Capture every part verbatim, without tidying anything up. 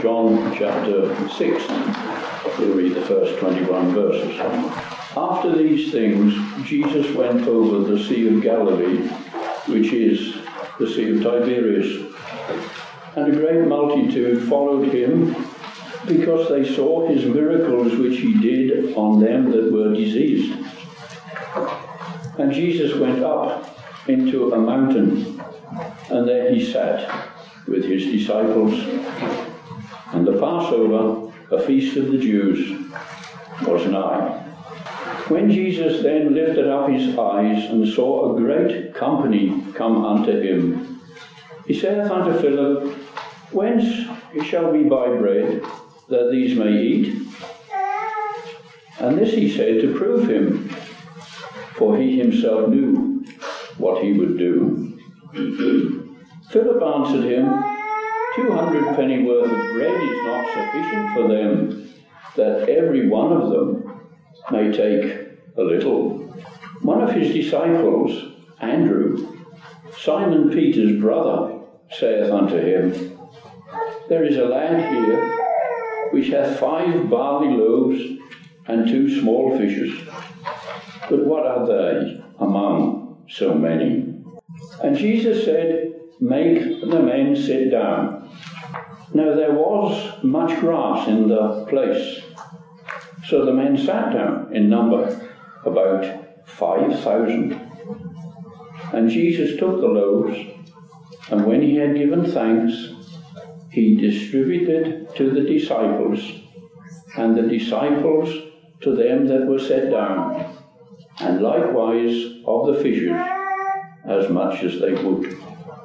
John chapter six. We'll read the first twenty-one verses. After these things, Jesus went over the Sea of Galilee, which is the Sea of Tiberias. And a great multitude followed him, because they saw his miracles which he did on them that were diseased. And Jesus went up into a mountain, and there he sat with his disciples. And the Passover, a feast of the Jews, was nigh. When Jesus then lifted up his eyes and saw a great company come unto him, he saith unto Philip, Whence shall we buy bread, that these may eat? And this he said to prove him, for he himself knew what he would do. Philip answered him, Two hundred pennyworth of bread is not sufficient for them, that every one of them may take a little. One of his disciples, Andrew, Simon Peter's brother, saith unto him, There is a lad here which hath five barley loaves and two small fishes. But what are they among so many? And Jesus said, Make the men sit down. Now there was much grass in the place, so the men sat down in number, about five thousand. And Jesus took the loaves, and when he had given thanks, he distributed to the disciples, and the disciples to them that were set down, and likewise of the fishes, as much as they would.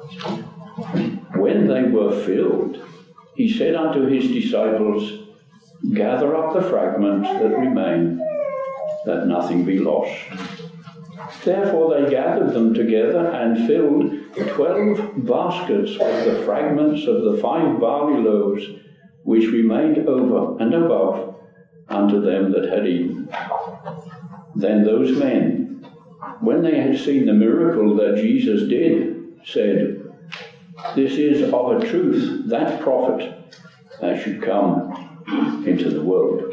When they were filled, he said unto his disciples, Gather up the fragments that remain, that nothing be lost. Therefore they gathered them together and filled twelve baskets with the fragments of the five barley loaves, which remained over and above unto them that had eaten. Then those men, when they had seen the miracle that Jesus did, said, This is of a truth that prophet that should come into the world.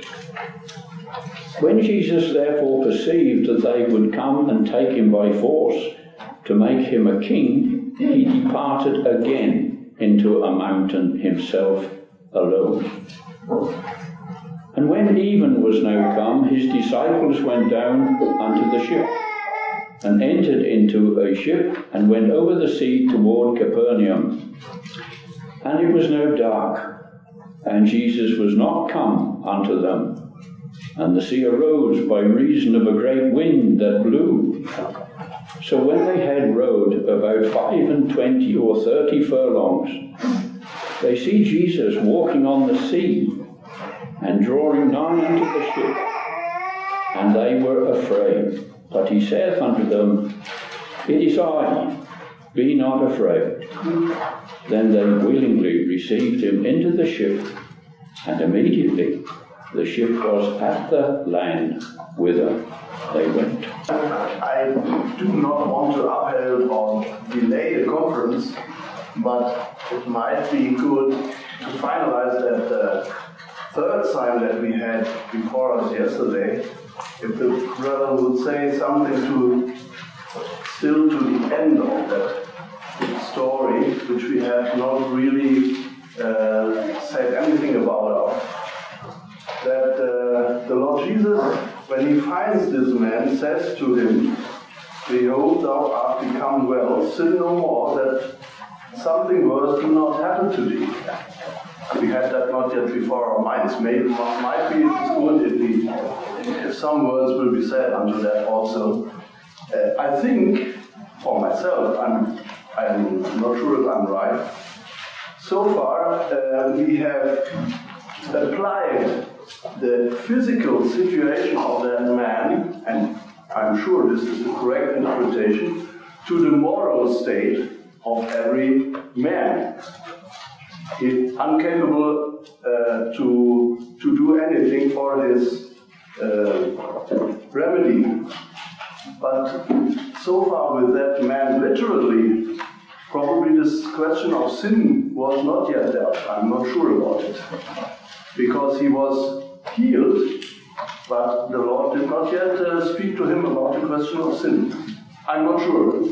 When Jesus therefore perceived that they would come and take him by force to make him a king, he departed again into a mountain himself alone. And when even was now come, his disciples went down unto the ship, and entered into a ship, and went over the sea toward Capernaum. And it was now dark, and Jesus was not come unto them. And the sea arose by reason of a great wind that blew. So when they had rowed about five and twenty or thirty furlongs, they see Jesus walking on the sea, and drawing nigh unto the ship. And they were afraid. But he saith unto them, It is I, be not afraid. Then they willingly received him into the ship, and immediately the ship was at the land whither they went. I do not want to uphold or delay the conference, but it might be good to finalize that the third sign that we had before us yesterday. If the brother would say something to still to the end of that story, which we have not really uh, said anything about, that uh, the Lord Jesus, when he finds this man, says to him, Behold, thou art become well, sin no more, that something worse do not happen to thee. We had that not yet before our minds. Maybe might be it's good if, we, if some words will be said unto that also. Uh, I think, for myself, I'm, I'm not sure if I'm right. So far, uh, we have applied the physical situation of that man, and I'm sure this is the correct interpretation, to the moral state of every man. He's incapable uh, to to do anything for his uh, remedy. But so far with that man literally, probably this question of sin was not yet dead. I'm not sure about it. Because he was healed, but the Lord did not yet uh, speak to him about the question of sin. I'm not sure.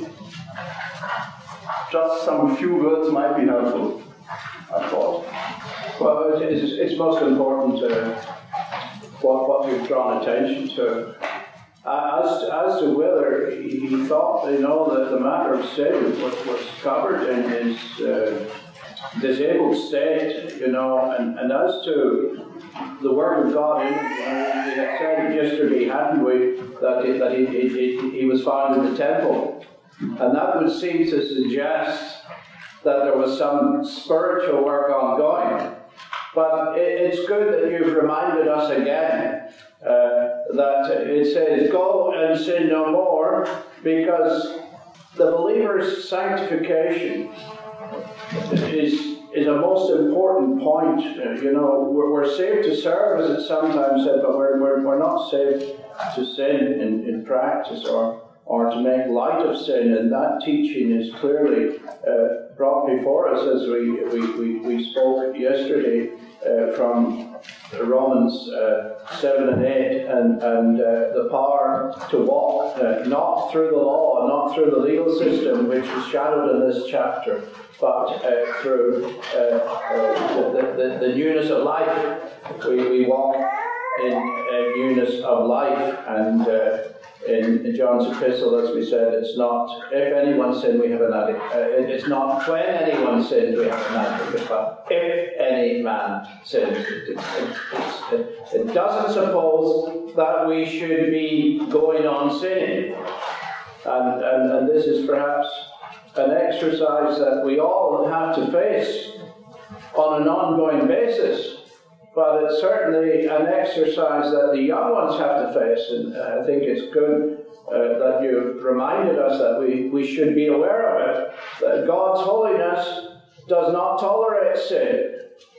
Just some few words might be helpful, I thought. Well, it's, it's most important uh, what, what you've drawn attention to. Uh, as, as to whether he, he thought, you know, that the matter of sin was, was covered in his uh, disabled state, you know, and, and as to the Word of God in it, you know, we had said yesterday, hadn't we, that, he, that he, he, he was found in the temple. And that would seem to suggest that there was some spiritual work ongoing. But it, it's good that you've reminded us again uh, that it says, go and sin no more, because the believer's sanctification is, is a most important point. Uh, you know, we're, we're saved to serve, as it sometimes said, but we're, we're, we're not saved to sin in, in practice or or to make light of sin, and that teaching is clearly uh, brought before us as we, we, we, we spoke yesterday uh, from Romans uh, seven and eight, and, and uh, the power to walk uh, not through the law, not through the legal system, which is shadowed in this chapter, but uh, through uh, uh, the, the, the newness of life. We, we walk in uh, newness of life, and uh, In, in John's epistle, as we said, it's not if anyone sinned, we have an advocate. Uh, it, it's not when anyone sins, we have an advocate, but if any man sins. It, it, it, it, it doesn't suppose that we should be going on sinning. And, and, and this is perhaps an exercise that we all have to face on an ongoing basis. But it's certainly an exercise that the young ones have to face, and I think it's good uh, that you reminded us that we, we should be aware of it, that God's holiness does not tolerate sin.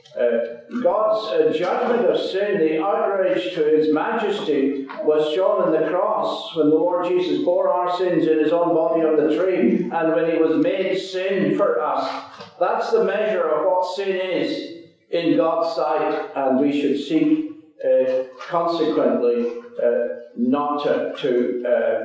Uh, God's uh, judgment of sin, the outrage to His majesty, was shown in the cross when the Lord Jesus bore our sins in His own body on the tree, and when He was made sin for us. That's the measure of what sin is in God's sight, and we should seek uh, consequently uh, not to, to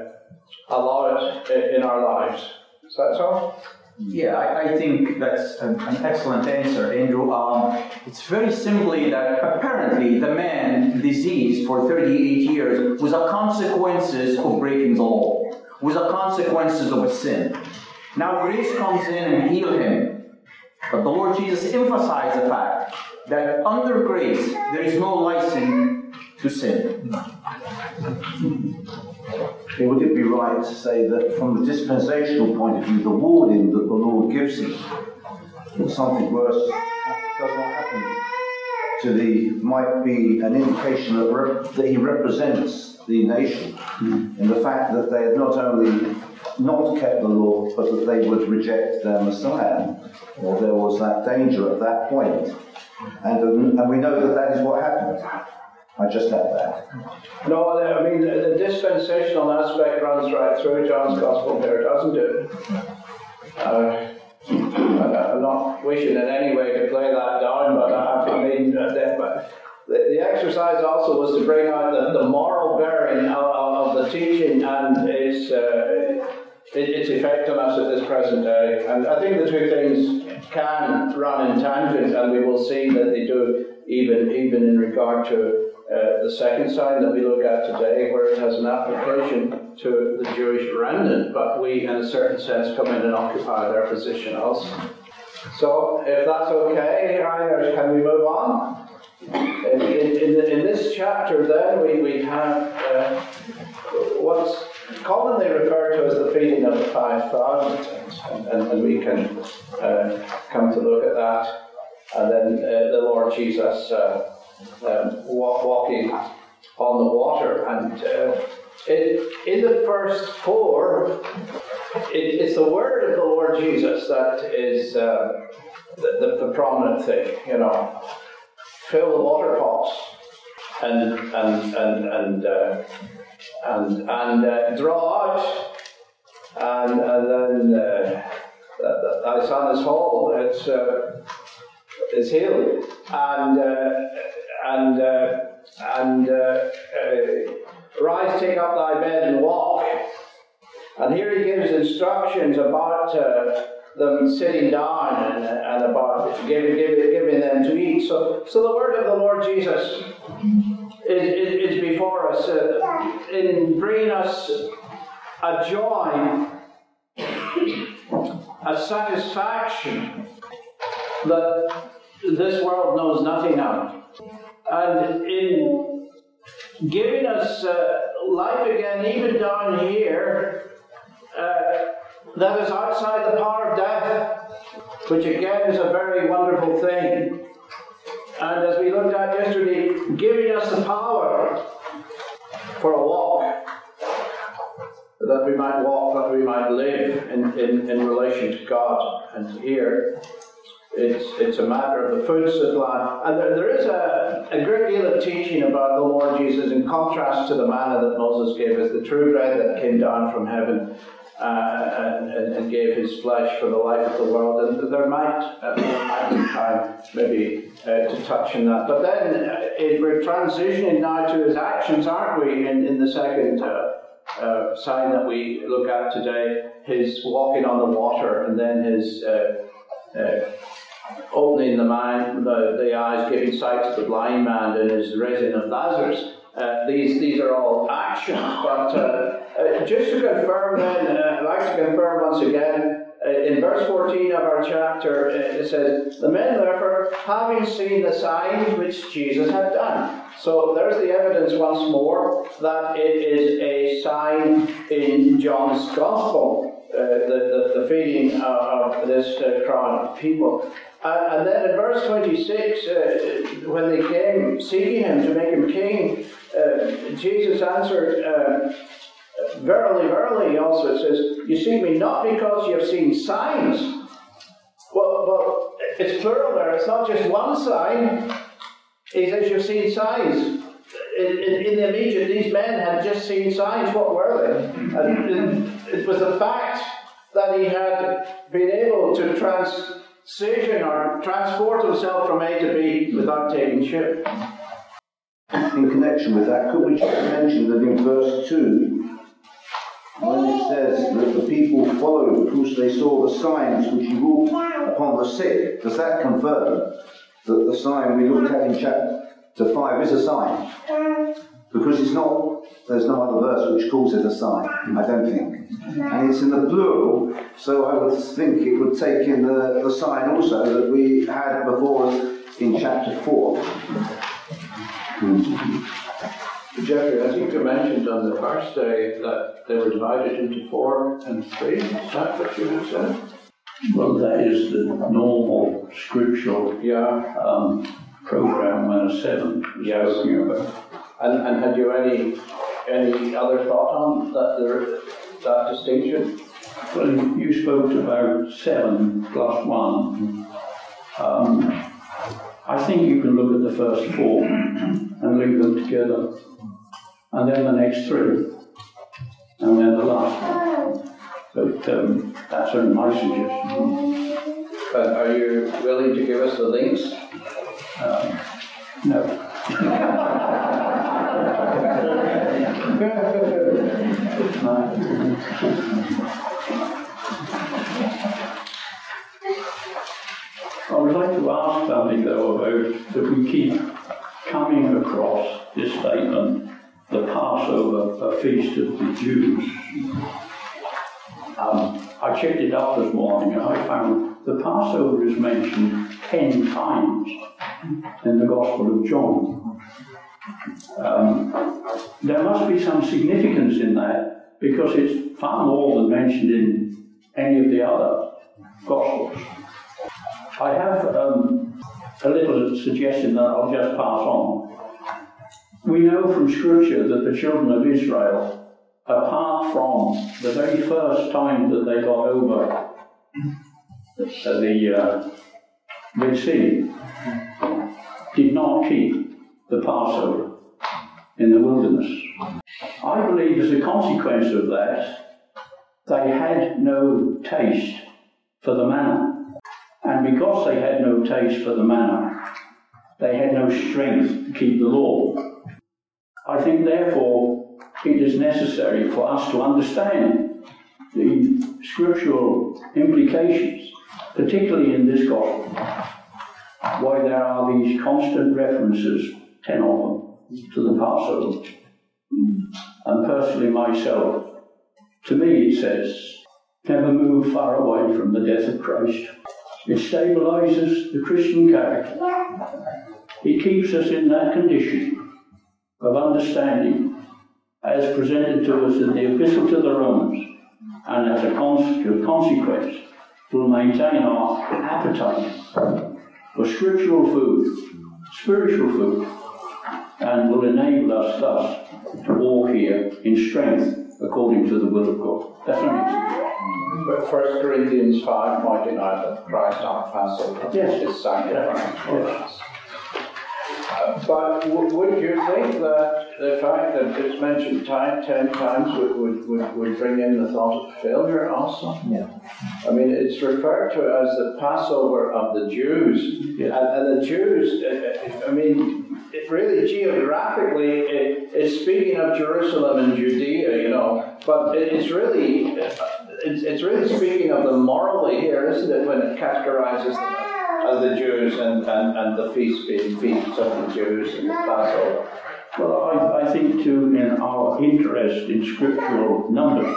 uh, allow it uh, in our lives. Is that so? Yeah, I, I think that's an, an excellent answer, Andrew. Um, it's very simply that apparently the man diseased for thirty-eight years was a consequences of breaking the law, was a consequences of a sin. Now grace comes in and heals him. But the Lord Jesus emphasized the fact that under grace there is no license to sin. Would it be right to say that from the dispensational point of view, the warning that the Lord gives him, that something worse does not happen to the, might be an indication that, rep, that he represents the nation mm. in the fact that they had not only not kept the law, but that they would reject their Messiah, or there was that danger at that point. And, and we know that that is what happened. I just add that. No, I mean, the, the dispensational aspect runs right through John's Gospel here, doesn't it? Uh, I'm not wishing in any way to play that down, but I mean, uh, the, the exercise also was to bring out the, the moral bearing of, of the teaching and its, uh, its effect on us at this present day. And I think the two things can run in tangent, and we will see that they do, even, even in regard to Uh, the second sign that we look at today, where it has an application to the Jewish remnant, but we, in a certain sense, come in and occupy their position also. So, if that's okay, Rainer, can we move on? In, in, in, the, in this chapter, then, we, we have uh, what's commonly referred to as the feeding of the five thousand, and, and, and we can uh, come to look at that. And then uh, the Lord Jesus Uh, Um, walk, walking on the water, and uh, it, in the first four, it, it's the word of the Lord Jesus that is uh, the, the, the prominent thing. You know, fill the water pots and and and and uh, and and uh, draw out, and and then uh, uh, thy son is whole, it's, uh, is healed. And, uh, and, uh, and uh, uh, rise, take up thy bed and walk. And here he gives instructions about uh, them sitting down and, and about giving, giving, giving them to eat. So, so the word of the Lord Jesus is, is, is before us uh, in bringing us a joy, a satisfaction that this world knows nothing of. And in giving us uh, life again, even down here, uh, that is outside the power of death, which again is a very wonderful thing. And as we looked at yesterday, giving us the power for a walk, that we might walk, that we might live in, in, in relation to God. And here, it's it's a matter of the food supply. And there, there is a, a great deal of teaching about the Lord Jesus in contrast to the manna that Moses gave us, the true bread that came down from heaven uh, and, and, and gave his flesh for the life of the world. And there might, uh, there might be time maybe uh, to touch on that. But then uh, it, we're transitioning now to his actions, aren't we, in, in the second uh, uh, sign that we look at today, his walking on the water, and then his uh, uh, opening the mind, the, the eyes, giving sight to the blind man, and his raising of Lazarus. Uh, these these are all actions, but uh, uh, just to confirm then, uh, I'd like to confirm once again, uh, in verse fourteen of our chapter, uh, it says, the men therefore, having seen the signs which Jesus had done. So there's the evidence once more that it is a sign in John's Gospel, uh, the, the, the feeding of, of this uh, crowd of people. Uh, and then in verse twenty-six, uh, when they came seeking him to make him king, uh, Jesus answered, uh, verily, verily, also it says, you seek me not because you have seen signs. Well, well, it's plural there, it's not just one sign. He says you've seen signs. In, in, in the immediate, these men had just seen signs. What were they? And it, it was the fact that he had been able to transition or transport himself from A to B without taking ship. In connection with that, could we just mention that in verse two, when it says that the people followed because they saw the signs which he wrought upon the sick, does that confirm that the sign we looked at in chapter five is a sign? Because it's not, there's no other verse which calls it a sign, I don't think. And it's in the plural, so I would think it would take in the, the sign also that we had before us in chapter four. Jeffrey, I think you mentioned on the first day that they were divided into four and three. Is that what you had said? Well, that is the normal scriptural yeah. um, program when a seven is yes. talking about. And, and had you any any other thought on that there, that distinction? Well, you spoke about seven plus one. Um, I think you can look at the first four and link them together, and then the next three, and then the last one. But um, that's only my suggestion. But are you willing to give us the links? Um, no. I would like to ask something though about that we keep coming across this statement, the Passover, a feast of the Jews. Um, I checked it up this morning and I found the Passover is mentioned ten times in the Gospel of John. Um, there must be some significance in that because it's far more than mentioned in any of the other Gospels. I have um, a little suggestion that I'll just pass on. We know from Scripture that the children of Israel, apart from the very first time that they got over the uh, Red Sea, did not keep the Passover in the wilderness. I believe as a consequence of that, they had no taste for the manna. And because they had no taste for the manna, they had no strength to keep the law. I think, therefore, it is necessary for us to understand the scriptural implications, particularly in this gospel, why there are these constant references, ten of them, to the Passover. And personally myself, to me it says, never move far away from the death of Christ. It stabilizes the Christian character. It keeps us in that condition of understanding as presented to us in the Epistle to the Romans, and as a consequence will maintain our appetite for scriptural food, spiritual food, and will enable us thus to walk here in strength according to the will of God. That's what it is. But First Corinthians five pointing out that Christ our Passover Yes. is sacrificed for us. Uh, but w- would you think that the fact that it's mentioned time, ten times would, would, would, would bring in the thought of failure also? Yeah. I mean, it's referred to as the Passover of the Jews. Yeah. And, and the Jews, uh, I mean, it really geographically, it, it's speaking of Jerusalem and Judea, you know, but it, it's really, it's, it's really speaking of them morally here, isn't it, when it categorizes them as the Jews and, and, and the feast being feasts of the Jews and the Passover. Well, I, I think too, in our interest in scriptural numbers,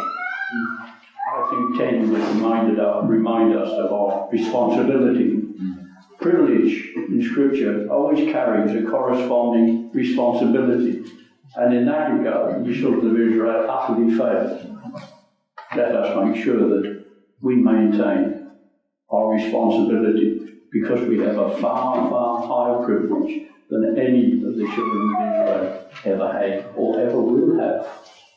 I think ten would remind us, remind us of our responsibility. Privilege in Scripture always carries a corresponding responsibility, and in that regard, the children of Israel utterly failed. Let us make sure that we maintain our responsibility, because we have a far, far higher privilege than any of the children of Israel ever had or ever will have.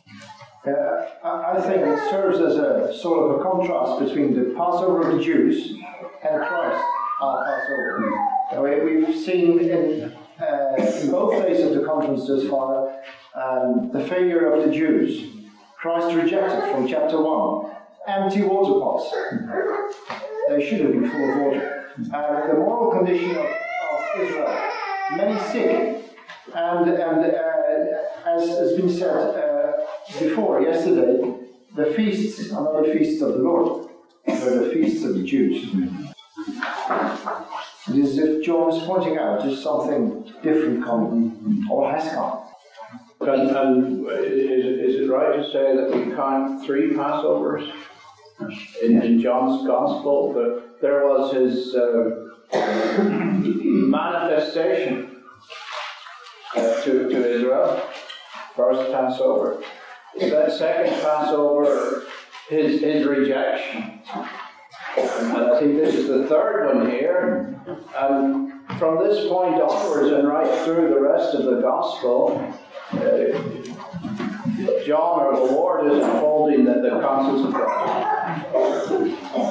Uh, I I think it serves as a sort of a contrast between the Passover of the Jews and Christ, our Passover. Uh, we- We've seen in, uh, in both days of the conference thus far um, the failure of the Jews. Christ rejected from chapter one empty water pots. They should have been full of water. Uh, the moral condition of, of Israel, many sick, and, and uh, as has been said uh, before, yesterday, the feasts are not the feasts of the Lord, they're the feasts of the Jews. It is as if John is pointing out just something different coming, or has come. And, and is, it, is it right to say that we count three Passovers in, in John's Gospel? That there was his uh, manifestation uh, to, to Israel, first Passover. That second Passover, his, his rejection. And I think this is the third one here. And from this point onwards and right through the rest of the Gospel, uh, John or the Lord is unfolding the, the conscience of God.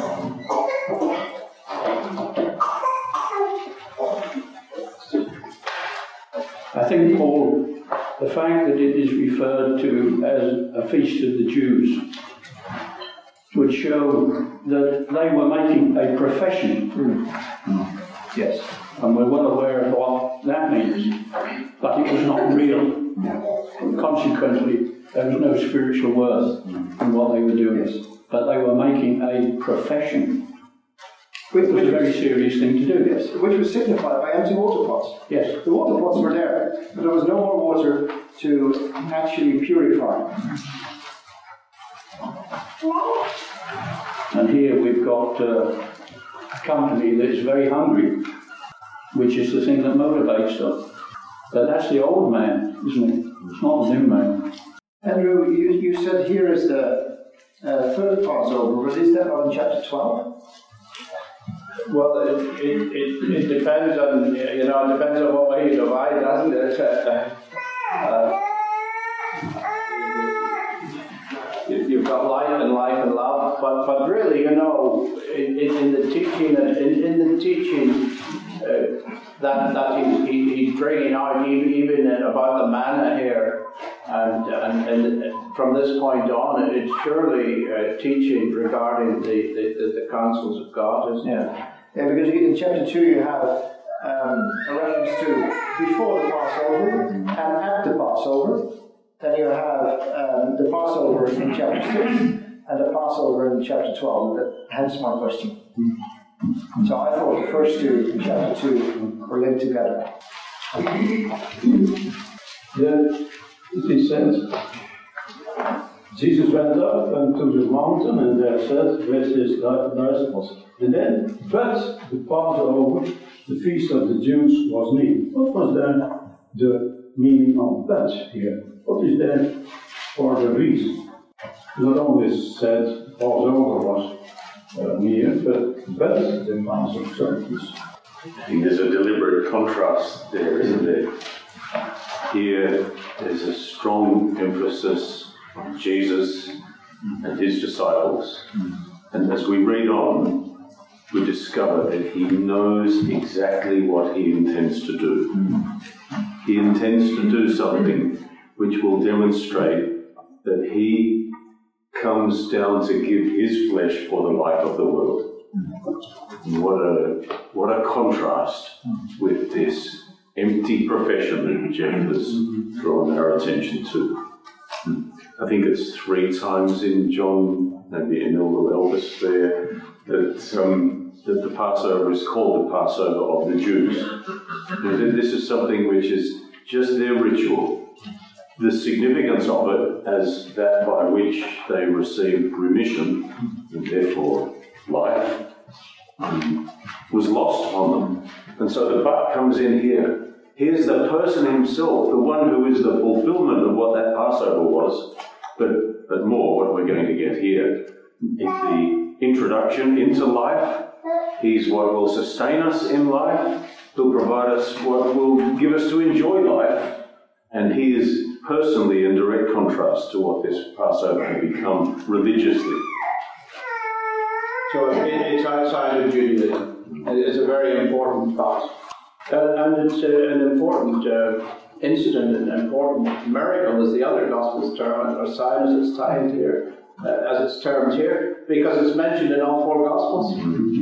I think, Paul, the fact that it is referred to as a feast of the Jews would show that they were making a profession. Mm. Yes. And we're well aware of what that means, but it was not real. Consequently, there was no spiritual worth in what they were doing. Yes. But they were making a profession. Which was a very serious thing to do. Yes, which was signified by empty water pots. Yes. The water pots were there, but there was no more water to actually purify. And here we've got uh, a company that is very hungry, which is the thing that motivates them. But that's the old man, isn't it? It's not the new man. Andrew, you, you said here is the uh, third Passover, but is that not in chapter twelve? Well, it, it, it, it depends on, you know, it depends on what way you divide, doesn't it? Uh, you, you've got light and life and love, but, but really, you know, in, in the teaching, in, in the teaching uh, that, that he, he, he's bringing out, even, even about the manna here, And, and, and from this point on, it's surely uh, teaching regarding the, the, the, the counsels of God, isn't it? Yeah, yeah, because in chapter two you have um, a reference to before the Passover and at the Passover. Then you have um, the Passover in chapter six and the Passover in chapter twelve. Hence my question. So I thought the first two in chapter two were linked together. Yeah, it says, Jesus went up unto the mountain and there said, with his disciples. And then, but the Passover, the feast of the Jews, was near. What was then the meaning of but here? What is there for the reason? Not only said Passover was uh, near, but but the Passover service. I think there's a deliberate contrast there, isn't there? Here, there's a strong emphasis on Jesus and his disciples. And as we read on, we discover that he knows exactly what he intends to do. He intends to do something which will demonstrate that he comes down to give his flesh for the life of the world. And what a what a contrast with this empty profession that Jeff has drawn our attention to. I think it's three times in John, maybe in Elder Elvis there, that, um, that the Passover is called the Passover of the Jews. And this is something which is just their ritual. The significance of it as that by which they receive remission, and therefore life, um, was lost on them. And so the but comes in here. Here's the person himself, the one who is the fulfillment of what that Passover was, but, but more, what we're going to get here is the introduction into life. He's what will sustain us in life. He'll provide us what will give us to enjoy life. And he is personally in direct contrast to what this Passover had become religiously. So it, it's outside of Judaism. It's a very important part. Uh, and it's uh, an important uh, incident, an important miracle, as the other Gospels term it, or sign as it's timed here, uh, as it's termed here, because it's mentioned in all four Gospels.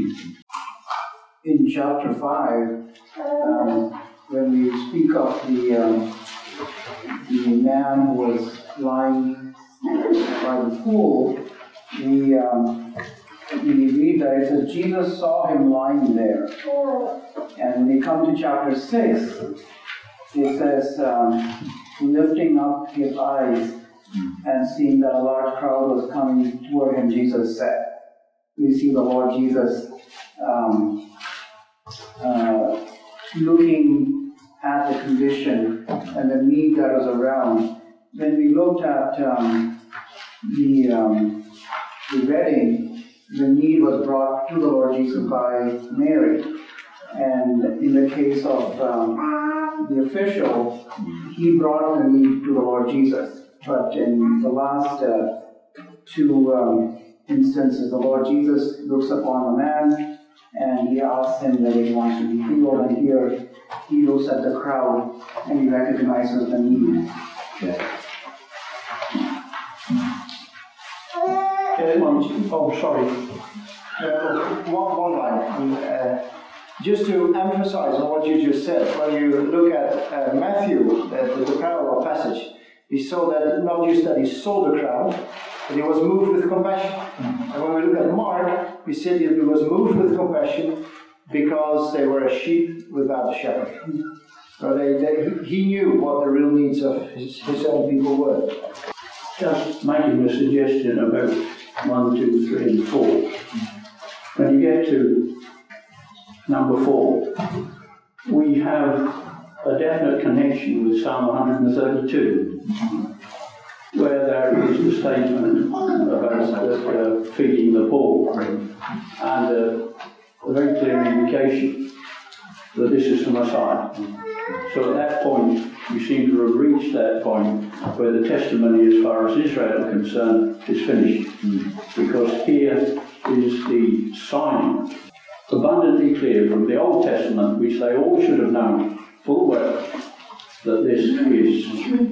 In chapter five, um, when we speak of the um, the man who was lying by the pool, we um, we read that it says Jesus saw him lying there. And when we come to chapter six, it says, um, lifting up his eyes and seeing that a large crowd was coming toward him, Jesus said. We see the Lord Jesus um, uh, looking at the condition and the need that was around. When we looked at um, the, um, the wedding, the need was brought to the Lord Jesus by Mary. And in the case of um, the official, he brought the need to the Lord Jesus. But in the last uh, two um, instances, the Lord Jesus looks upon the man and he asks him that he wants to be healed. And here he looks at the crowd and he recognizes the need. Yeah. Uh, oh, sorry. Uh, one, one line. Uh, just to emphasize on what you just said, when you look at uh, Matthew, uh, the, the parallel passage, we saw that not just that he saw the crowd, but he was moved with compassion. Mm-hmm. And when we look at Mark, we see that he was moved with compassion because they were a sheep without a shepherd. Mm-hmm. So they, they, he knew what the real needs of his, his own people were. Just making a suggestion about one, two, three, and four. When you get to number four, we have a definite connection with Psalm one thirty-two, where there is the statement about uh, feeding the poor, and uh, a very clear indication that this is the Messiah. So at that point, we seem to have reached that point where the testimony as far as Israel is concerned is finished. Because here is the sign, abundantly clear from the Old Testament, which they all should have known full well, that this is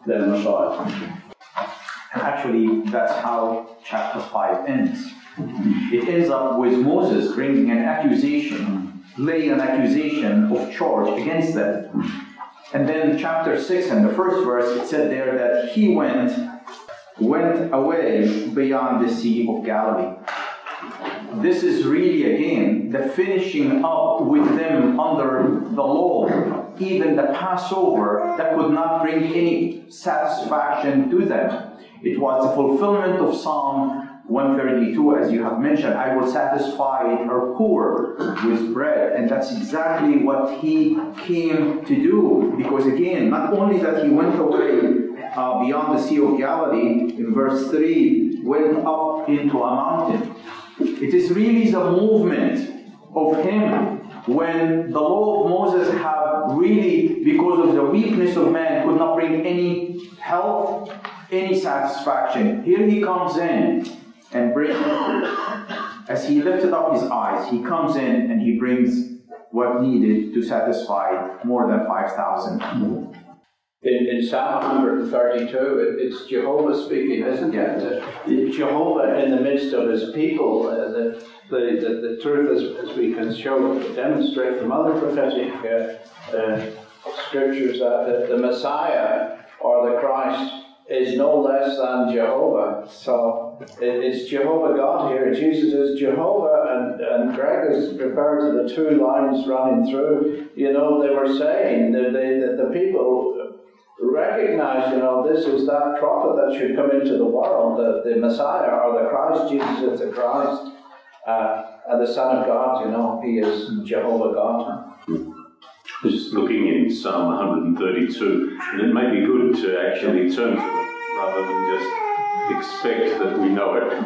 their Messiah. And actually, that's how chapter five ends. It ends up with Moses bringing an accusation, laying an accusation of charge against them. And then chapter six and the first verse, it said there that he went, went away beyond the Sea of Galilee. This is really, again, the finishing up with them under the law, even the Passover that could not bring any satisfaction to them. It was the fulfillment of Psalm one thirty-two, as you have mentioned, I will satisfy her poor with bread. And that's exactly what he came to do. Because again, not only that he went away uh, beyond the Sea of Galilee, in verse three, went up into a mountain. It is really the movement of him when the law of Moses have really, because of the weakness of man, could not bring any health, any satisfaction. Here he comes in and brings, as he lifted up his eyes, he comes in and he brings what needed to satisfy more than five thousand. In, in Psalm one thirty-two, it, it's Jehovah speaking, isn't it? Uh, Jehovah in the midst of his people. Uh, the, the, the, the truth, as, as we can show, demonstrate from other prophetic uh, uh, scriptures, that the, the Messiah or the Christ is no less than Jehovah. So it, it's Jehovah God here. Jesus is Jehovah, and, and Greg has referred to the two lines running through. You know, they were saying that, they, that the people recognize, you know, this is that prophet that should come into the world, the, the Messiah or the Christ. Jesus is the Christ, uh, and the Son of God, you know, he is Jehovah God. Just looking in Psalm one thirty-two, and it may be good to actually turn to it rather than just expect that we know it.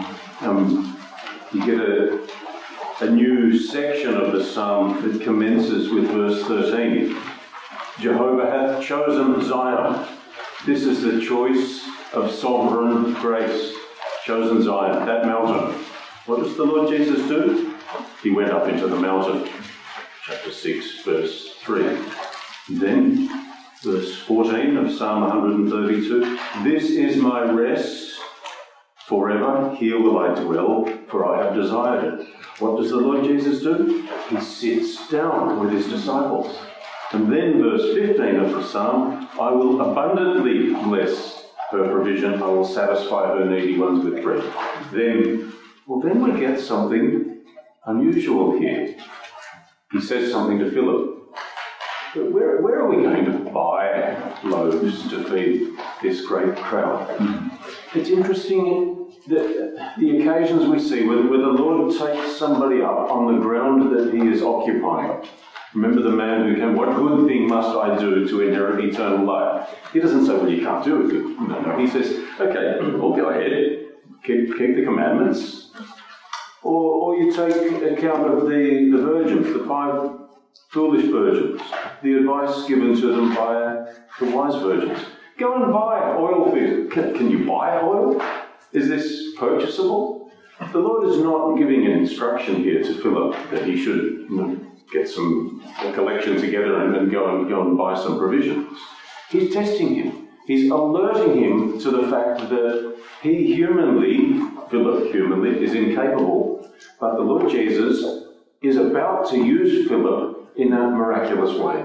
Um, you get a, a new section of the psalm that commences with verse thirteen. Jehovah hath chosen Zion. This is the choice of sovereign grace. Chosen Zion, that mountain. What does the Lord Jesus do? He went up into the mountain. Chapter six, verse three. Then, verse fourteen of Psalm one thirty-two. This is my rest. Forever here will I dwell, for I have desired it. What does the Lord Jesus do? He sits down with his disciples. And then verse fifteen of the psalm, I will abundantly bless her provision, I will satisfy her needy ones with bread. Then, well then we get something unusual here. He says something to Philip. But where, where are we going to buy loaves to feed this great crowd? Mm-hmm. It's interesting that the occasions we see where, where the Lord takes somebody up on the ground that he is occupying. Remember the man who came, what good thing must I do to inherit eternal life? He doesn't say, well, you can't do it. No, no. He says, okay, well, go ahead. Keep, keep the commandments. Or, or you take account of the, the virgins, the five foolish virgins, the advice given to them by the wise virgins. Go and buy oil for you. Can, can you buy oil? Is this purchasable? The Lord is not giving an instruction here to Philip that he should, you know, get some a collection together and then go and go and buy some provisions. He's testing him. He's alerting him to the fact that he humanly, Philip humanly, is incapable, but the Lord Jesus is about to use Philip in a miraculous way.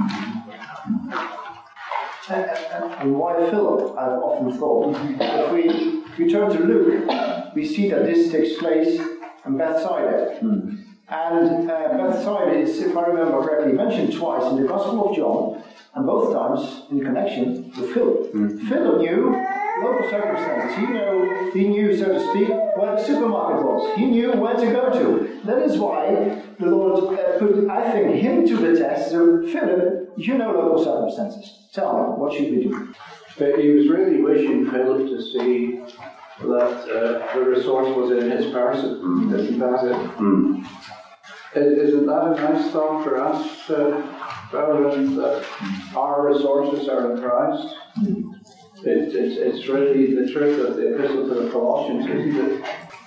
And, and, and why Philip, I've often thought. If we, if we turn to Luke, we see that this takes place in Bethsaida. Mm. And uh, Bethsaida is, if I remember correctly, mentioned twice in the Gospel of John, and both times in connection with Philip. Mm. Philip knew local circumstances. He knew, he knew, so to speak, where the supermarket was. He knew where to go to. That is why the Lord uh, put, I think, him to the test. So, Philip, you know local circumstances. Tell me, what should we do? But he was really wishing Philip to see that uh, the resource was in his person. Mm. Isn't that it? Mm. Isn't that a nice thought for us, uh, brethren, that our resources are in Christ? Mm. It, it's, it's really the truth of the Epistle to the Colossians, isn't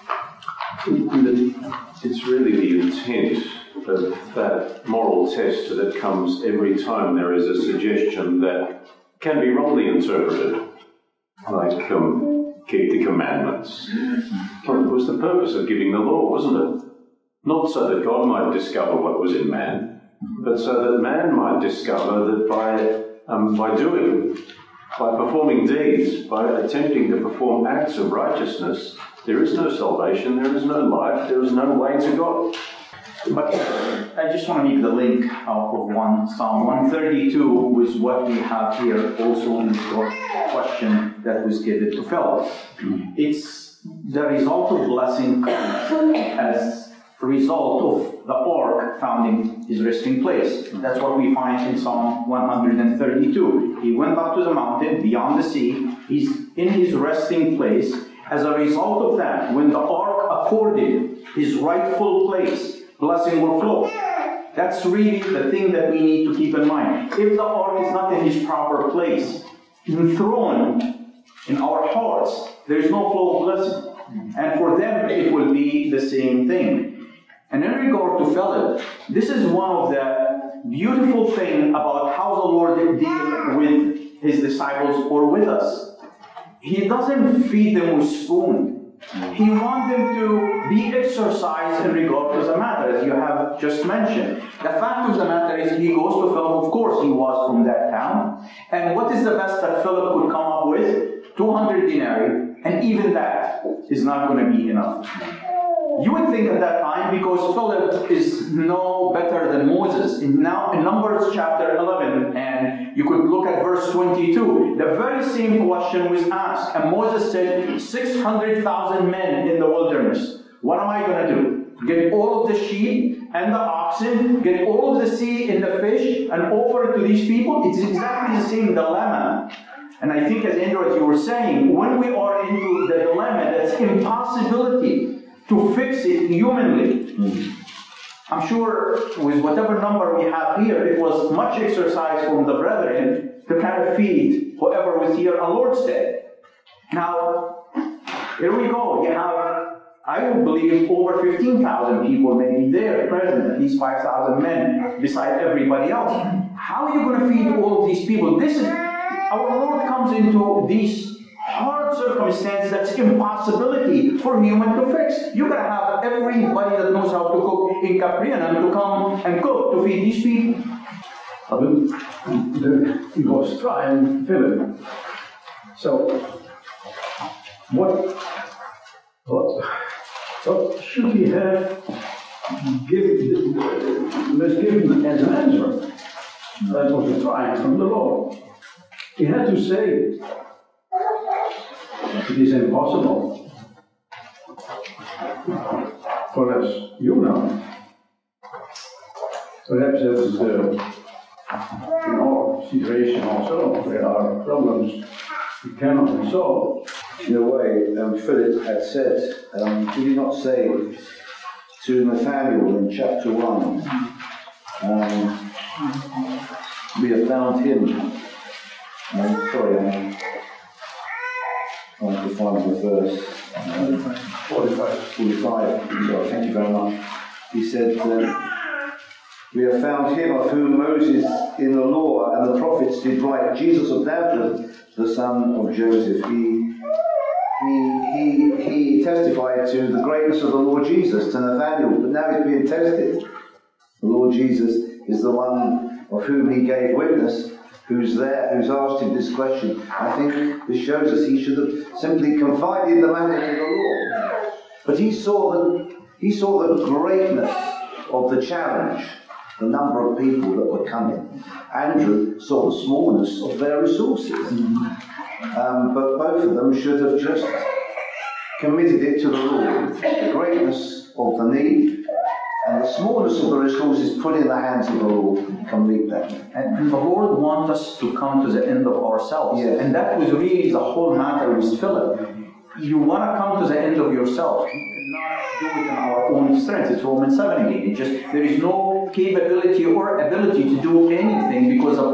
it? It's really the intent of that moral test that comes every time there is a suggestion that can be wrongly interpreted. Like, um, keep the commandments. Well, it was the purpose of giving the law, wasn't it? Not so that God might discover what was in man, but so that man might discover that by, um, by doing, by performing deeds, by attempting to perform acts of righteousness, there is no salvation, there is no life, there is no way to God. But I just want to make the link out of one Psalm one thirty-two was what we have here also in the question that was given to Philip. It's the result of blessing as a result of the ark found in his resting place. That's what we find in Psalm one thirty-two. He went up to the mountain beyond the sea. He's in his resting place. As a result of that, when the ark accorded his rightful place, blessing will flow. That's really the thing that we need to keep in mind. If the ark is not in his proper place, enthroned in our hearts, there is no flow of blessing. And for them, it will be the same thing. And in regard to Philip, this is one of the beautiful things about how the Lord deals with his disciples or with us. He doesn't feed them with spoon. He wants them to be exercised in regard to the matter, as you have just mentioned. The fact of the matter is, he goes to Philip. Of course, he was from that town. And what is the best that Philip could come up with? two hundred denarii. And even that is not going to be enough. You would think at that time, because Philip is no better than Moses. In, now, in Numbers chapter eleven, and you could look at verse twenty-two, the very same question was asked. And Moses said, six hundred thousand men in the wilderness. What am I going to do? Get all of the sheep and the oxen, get all of the sea and the fish, and offer it to these people? It's exactly the same dilemma. And I think, as Andrew, as you were saying, when we are into the dilemma, that's impossibility to fix it humanly. Mm-hmm. I'm sure with whatever number we have here, it was much exercise from the brethren to kind of feed whoever was here on Lord's Day. Now, here we go. You have, I would believe, over fifteen thousand people maybe there present, at least five thousand men, beside everybody else. How are you going to feed all of these people? This is, our Lord comes into these hard circumstance that's impossibility for human to fix. You gotta have everybody that knows how to cook in Capernaum to come and cook to feed these people. But the, he was trying Philip. So what, what, what should he have given, was given as an answer? That was a triumph from the Lord. He had to say, it is impossible for us, you know. Perhaps that is the, in our situation also, there are problems we cannot resolve. In a way, um, Philip had said, um, did he not say to Nathanael in chapter one, um, we have found him. Um, sorry, I'm trying to find the verse. Um, forty-five. forty-five. Sorry, thank you very much. He said, um, we have found him of whom Moses in the law and the prophets did write, Jesus of Nazareth, the son of Joseph. He, he, he, he testified to the greatness of the Lord Jesus to Nathanael, but now he's being tested. The Lord Jesus is the one of whom he gave witness, who's there, who's asked him this question. I think this shows us he should have simply confided the matter to the Lord. But he saw the, he saw the greatness of the challenge, the number of people that were coming. Andrew saw the smallness of their resources. Um, but both of them should have just committed it to the Lord. The greatness of the need and the smallness of the resources put in the hands of the Lord can meet that. And the Lord wants us to come to the end of ourselves. Yes. And that was really the whole matter with Philip. You want to come to the end of yourself. You cannot do it in our own strength. It's Romans seven again. It just, there is no capability or ability to do anything because the problem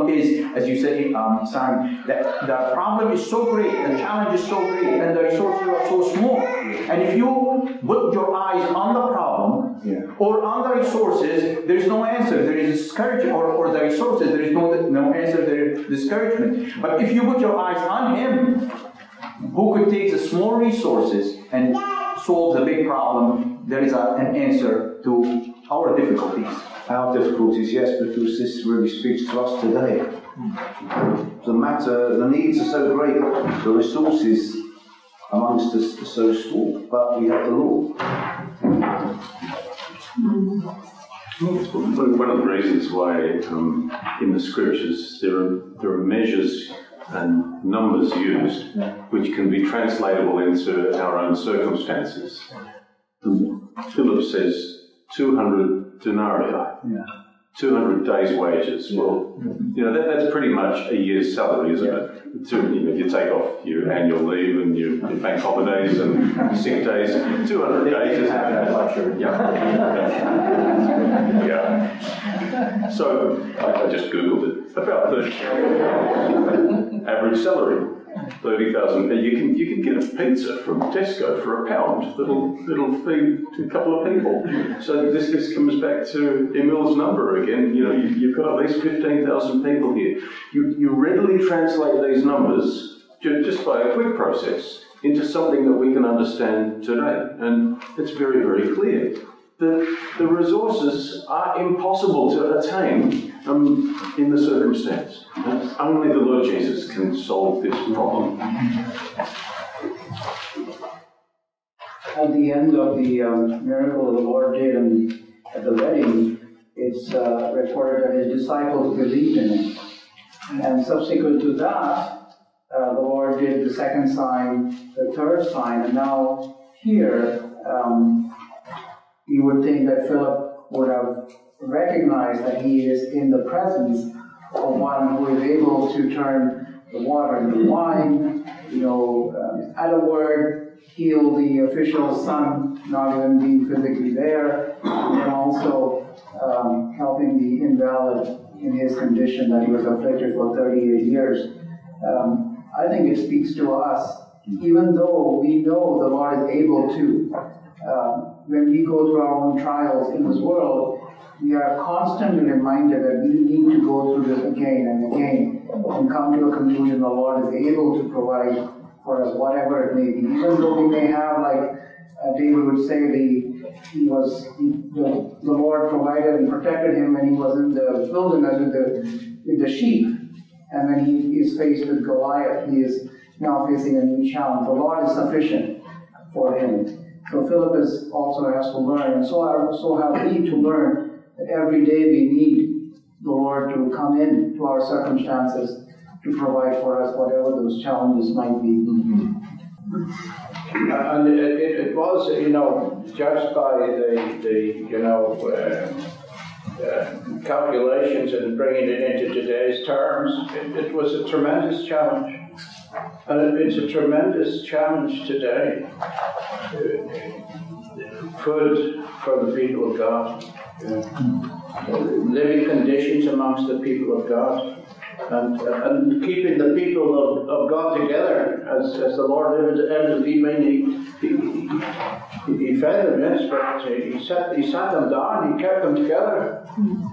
problem is, as you say, um, Simon, that the problem is so great, the challenge is so great, and the resources are so small. And if you put your eyes on the problem Yeah. or on the resources, there is no answer. There is discouragement, or, or the resources, there is no, no answer, there is discouragement. But if you put your eyes on Him, who could take the small resources and solve the big problem, there is a, an answer to our difficulties. Our difficulties, yes, because this really speaks to us today. The matter, the needs are so great, the resources amongst us are so small, but we have the Lord. One of the reasons why um, in the scriptures there are, there are measures and numbers used which can be translatable into our own circumstances. Um, Philip says two hundred denarii, Yeah. two hundred days' wages. Well, you know, that, that's pretty much a year's salary, isn't it? Two, you know, you take off your annual leave and your, your bank holidays and sick days, two hundred days is have that luxury. Yeah. Yeah. So I, I just Googled it. About thirty average salary. Thirty thousand. You can you can get a pizza from Tesco for a pound that'll that'll feed a couple of people. So this this comes back to Emil's number again. You know, you, you've got at least fifteen thousand people here. You you readily translate these numbers ju- just by a quick process into something that we can understand today, and it's very very clear. The the resources are impossible to attain um, in the circumstance. Uh, only the Lord Jesus can solve this problem. At the end of the um, miracle the Lord did in, at the wedding, it's uh, reported that His disciples believed in Him. And subsequent to that, uh, the Lord did the second sign, the third sign, and now here, um, you would think that Philip would have recognized that he is in the presence of one who is able to turn the water into wine, you know, um, at a word, heal the official's son, not even being physically there, and also um, helping the invalid in his condition that he was afflicted for thirty-eight years. Um, I think it speaks to us, even though we know the Lord is able to. Uh, when we go through our own trials in this world, we are constantly reminded that we need to go through this again and again and come to a conclusion the Lord is able to provide for us whatever it may be. Even though we may have, like uh, David would say, the, he was he, the, the Lord provided and protected him when he was in the wilderness with the, with the sheep. And when he is faced with Goliath, he is now facing a new challenge. The Lord is sufficient for him. So Philip is also has to learn, and so, are, so have we to learn that every day we need the Lord to come in to our circumstances to provide for us whatever those challenges might be. And it, it, it was, you know, judged by the, the you know, uh, uh, calculations and bringing it into today's terms, it, it was a tremendous challenge. And it, it's a tremendous challenge today. Food for the people of God. Uh, living conditions amongst the people of God. And, and keeping the people of, of God together as, as the Lord evidently made. He, he, he fed them, yes, but he sat, he sat them down, he kept them together.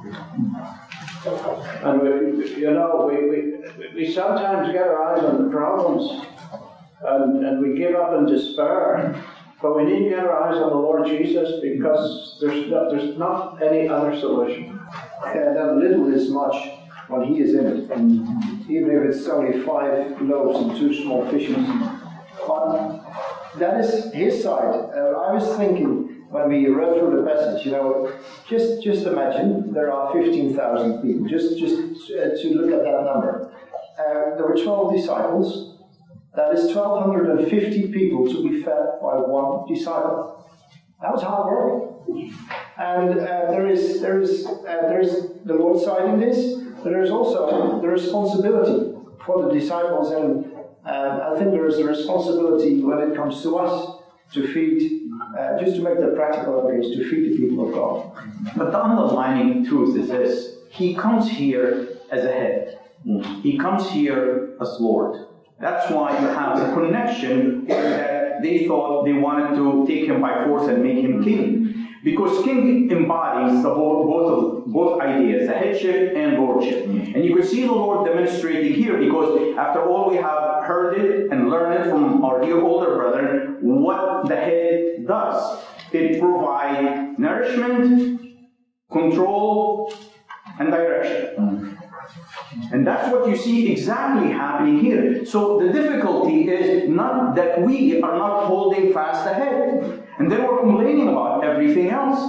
And we, you know, we, we, we sometimes get our eyes on the problems and, and we give up in despair. But we need to get our eyes on the Lord Jesus because there's not, there's not any other solution. And that little is much when He is in it. And even if it's only five loaves and two small fishes. But that is His side. Uh, I was thinking when we read through the passage, you know, just just imagine there are fifteen thousand people. Just, just uh, to look at that number. Uh, there were twelve disciples. That is twelve fifty people to be fed by one disciple. That was hard work. And uh, there is there is uh, there is the Lord's side in this, but there is also the responsibility for the disciples, and uh, I think there is a responsibility when it comes to us to feed, uh, just to make the practical of it, is to feed the people of God. But the underlying truth is this: He comes here as a head. He comes here as Lord. That's why you have a connection that they thought they wanted to take him by force and make him king. Because king embodies the both, both, of, both ideas, the headship and lordship. And you could see the Lord demonstrating here, because after all we have heard it and learned it from our dear older brethren, what the head does. It provides nourishment, control, and direction. And that's what you see exactly happening here. So the difficulty is not that we are not holding fast the head. And then we're complaining about everything else.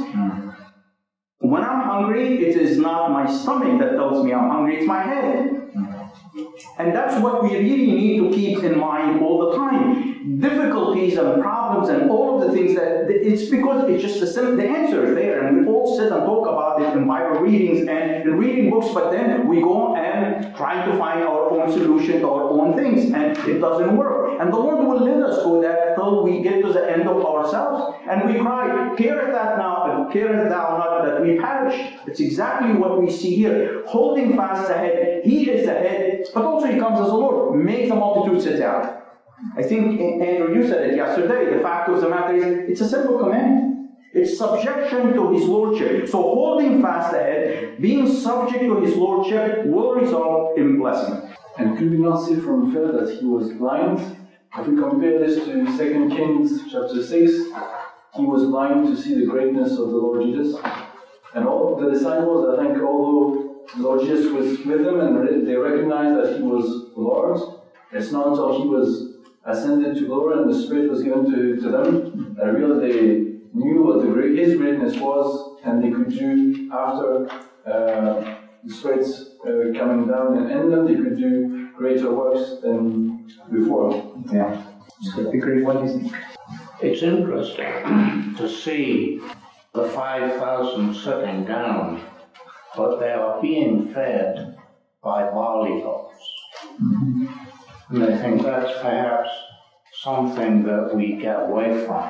When I'm hungry, it is not my stomach that tells me I'm hungry, it's my head. And that's what we really need to keep in mind all the time. Difficulties and problems and all of the things that, it's because it's just the, simple, the answer is there. And we all sit and talk about it in Bible readings and in reading books, but then we go and try to find our own solution to our own things, and it doesn't work. And the Lord will let us go there till we get to the end of ourselves. And we cry, carest thou not, carest thou not that we perish. It's exactly what we see here. Holding fast the head. He is the head, but also he comes as a Lord. Make the multitude sit down. I think, Andrew, you said it yesterday. The fact of the matter is, it's a simple command. It's subjection to his lordship. So holding fast the head, being subject to his lordship, will result in blessing. And could we not see from Phil that he was blind? If we compare this to Second Kings chapter six, he was blind to see the greatness of the Lord Jesus. And all the disciples, I think, although the Lord Jesus was with them and they recognized that he was Lord, it's not until he was ascended to glory and the Spirit was given to, to them that really they knew what the great, his greatness was, and they could do after uh, the Spirit's uh, coming down and in them, they could do greater works than before. Yeah. Agree, what do you think? It's interesting to see the five thousand sitting down, but they are being fed by barley loaves. Mm-hmm. And I think that's perhaps something that we get away from,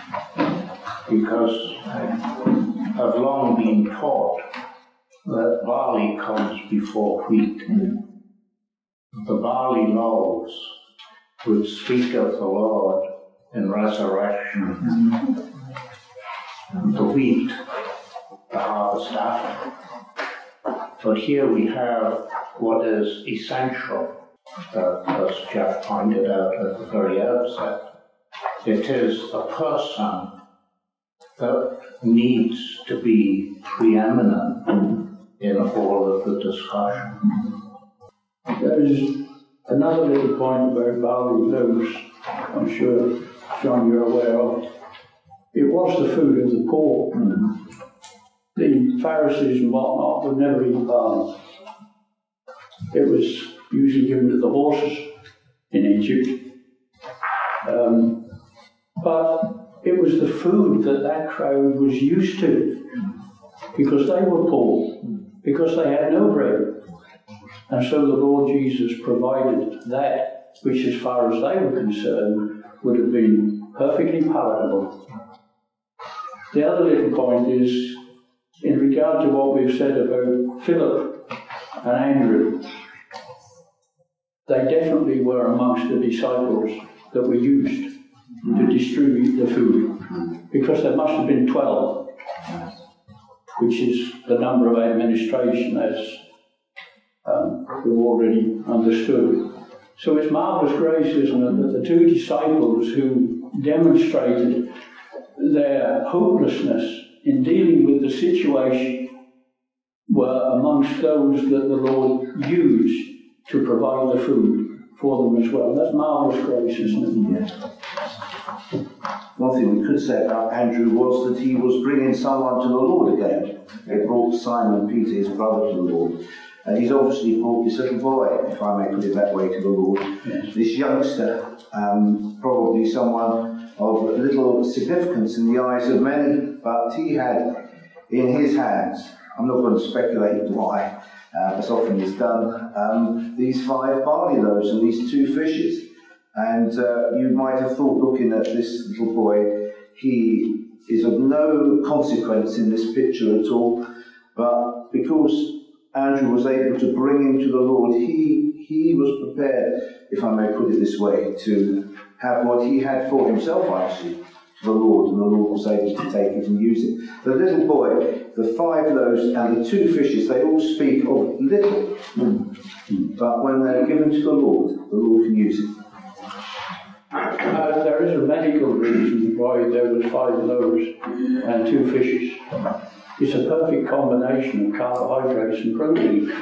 because I've long been taught that barley comes before wheat. The barley loaves would speak of the Lord in resurrection. The wheat, the harvest after. But here we have what is essential. Uh, as Jeff pointed out at the very outset, it is the person that needs to be preeminent in all of the discussion. There is another little point about barley loaves, I'm sure, John, you're aware of. It was the food of the poor. Mm. The Pharisees and whatnot would never eat barley. It was usually given to the horses in Egypt. Um, but it was the food that that crowd was used to, because they were poor, because they had no bread. And so the Lord Jesus provided that, which as far as they were concerned, would have been perfectly palatable. The other little point is, in regard to what we've said about Philip and Andrew, they definitely were amongst the disciples that were used to distribute the food, because there must have been twelve, which is the number of administration, as um, we've already understood. So it's marvellous grace, isn't it, that the two disciples who demonstrated their hopelessness in dealing with the situation were amongst those that the Lord used to provide the food for them as well. That's marvellous grace, isn't it? Yes. One thing we could say about Andrew was that he was bringing someone to the Lord again. They brought Simon Peter, his brother, to the Lord. And he's obviously brought this little boy, if I may put it that way, to the Lord. Yes. This youngster, um, probably someone of little significance in the eyes of many, but he had in his hands, I'm not going to speculate why, uh, as often is done, um, these five barley loaves and these two fishes. And uh, you might have thought, looking at this little boy, he is of no consequence in this picture at all, but because Andrew was able to bring him to the Lord, he, he was prepared, if I may put it this way, to have what he had for himself actually, to the Lord, and the Lord was able to take it and use it. The little boy, the five loaves and the two fishes, they all speak of little, but when they're given to the Lord, the Lord can use it. Uh, there is a medical reason why there was five loaves and two fishes. It's a perfect combination of carbohydrates and protein.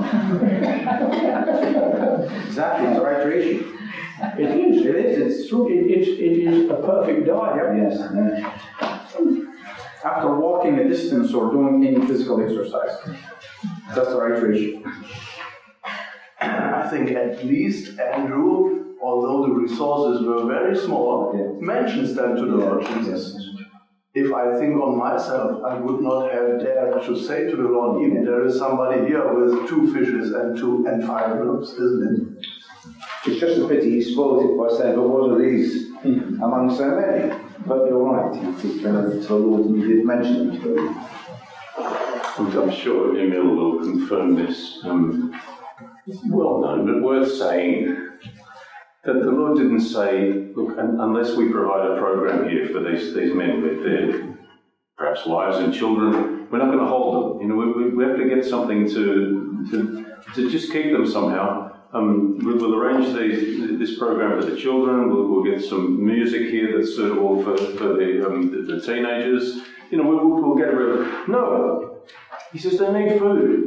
Exactly, it's the right ratio. It is. It is, it's true. It, it's, it is a perfect diet. Yes. Yeah. After walking a distance or doing any physical exercise, that's the right ratio. I think at least Andrew, although the resources were very small, yeah. mentions them to the yeah. Lord Jesus. If I think on myself, I would not have dared to say to the Lord, even there is somebody here with two fishes and two and five loaves, isn't it? It's just a pity he spoiled it by saying, but what are these among so many? But you're right, he did turn over to the Lord and he did mention them to him. I'm sure Emil will confirm this. Um, well known, but worth saying, that the Lord didn't say, look, un- unless we provide a program here for these, these men with their perhaps wives and children, we're not going to hold them. You know, we, we have to get something to to, to just keep them somehow. Um, we, we'll arrange these, this program for the children. We'll, we'll get some music here that's suitable for, for the, um, the, the teenagers. You know, we'll, we'll get rid of it. No, he says they need food.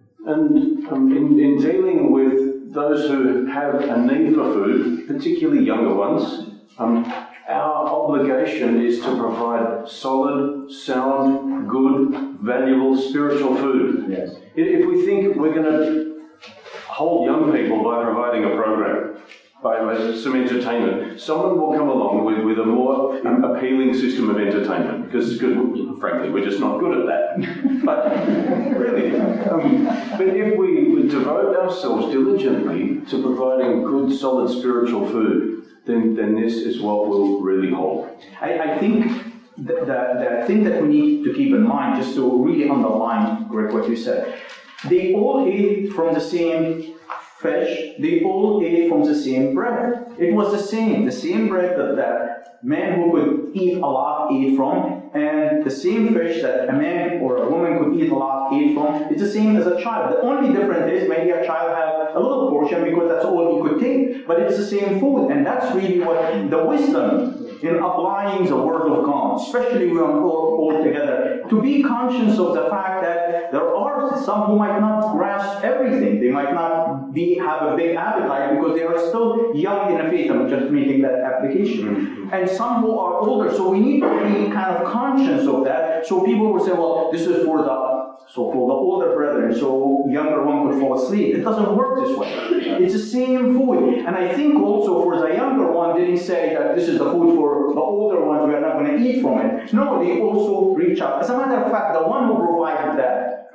And um, in, in dealing with those who have a need for food, particularly younger ones, um, our obligation is to provide solid, sound, good, valuable, spiritual food. Yes. If we think we're going to hold young people by providing a program, by some entertainment, someone will come along with, with a more um, appealing system of entertainment, because, because frankly, we're just not good at that. But really, um, but if we would devote ourselves diligently to providing good, solid spiritual food, then, then this is what will really hold. I, I think the, the, the thing that we need to keep in mind, just to really underline, Greg, what you said, they all ate from the same fish, they all ate from the same bread. It was the same, the same bread that the man who could eat a lot ate from, and the same fish that a man or a woman could eat a lot ate from. It's the same as a child. The only difference is maybe a child had a little portion because that's all he could take, but it's the same food, and that's really what the wisdom in applying the Word of God, especially when we're all, all together, to be conscious of the fact that there are some who might not grasp everything. They might not be have a big appetite because they are still young in the faith. I'm just making that application. Mm-hmm. And some who are older. So we need to be kind of conscious of that. So people will say, well, this is for the so-called the older brethren, so younger one could fall asleep. It doesn't work this way. It's the same food. And I think also for the younger one, didn't say that this is the food for the older ones, we are not going to eat from it. No, they also reach out. As a matter of fact, the one who provided that,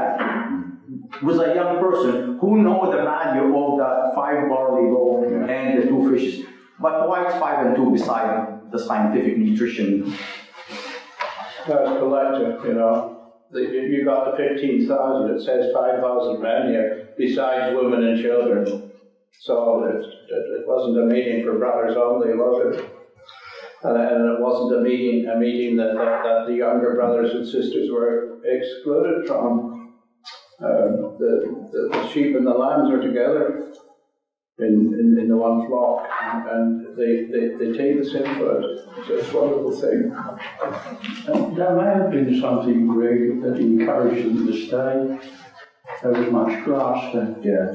that was a young person who knows the value of the five barley loaf and the two fishes. But why is five and two beside the scientific nutrition? That's collector, you know. You got the fifteen thousand, it says five thousand men here, besides women and children. So it, it wasn't a meeting for brothers only, was it? And, and it wasn't a meeting a meeting that, that, that the younger brothers and sisters were excluded from. Uh, the, the, the sheep and the lambs are together in, in, in the one flock, and, and they, they, they take the same food. It's a wonderful thing. And there may have been something, Greg, that encouraged them to stay. There was much grass there. Yeah.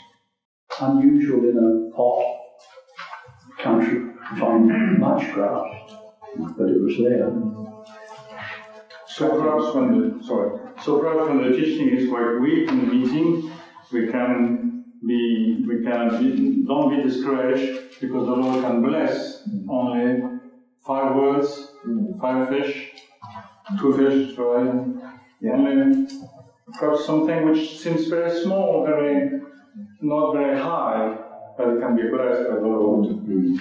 Unusual in a hot country to find much grass, but it was there. So perhaps when the sorry, so perhaps when the teaching is quite weak in the meeting, we can be we can be, don't be discouraged because the Lord can bless only five words, five fish, two fish, sorry, yeah. Only perhaps something which seems very small, very not very high, but it can be blessed by the Lord. Mm.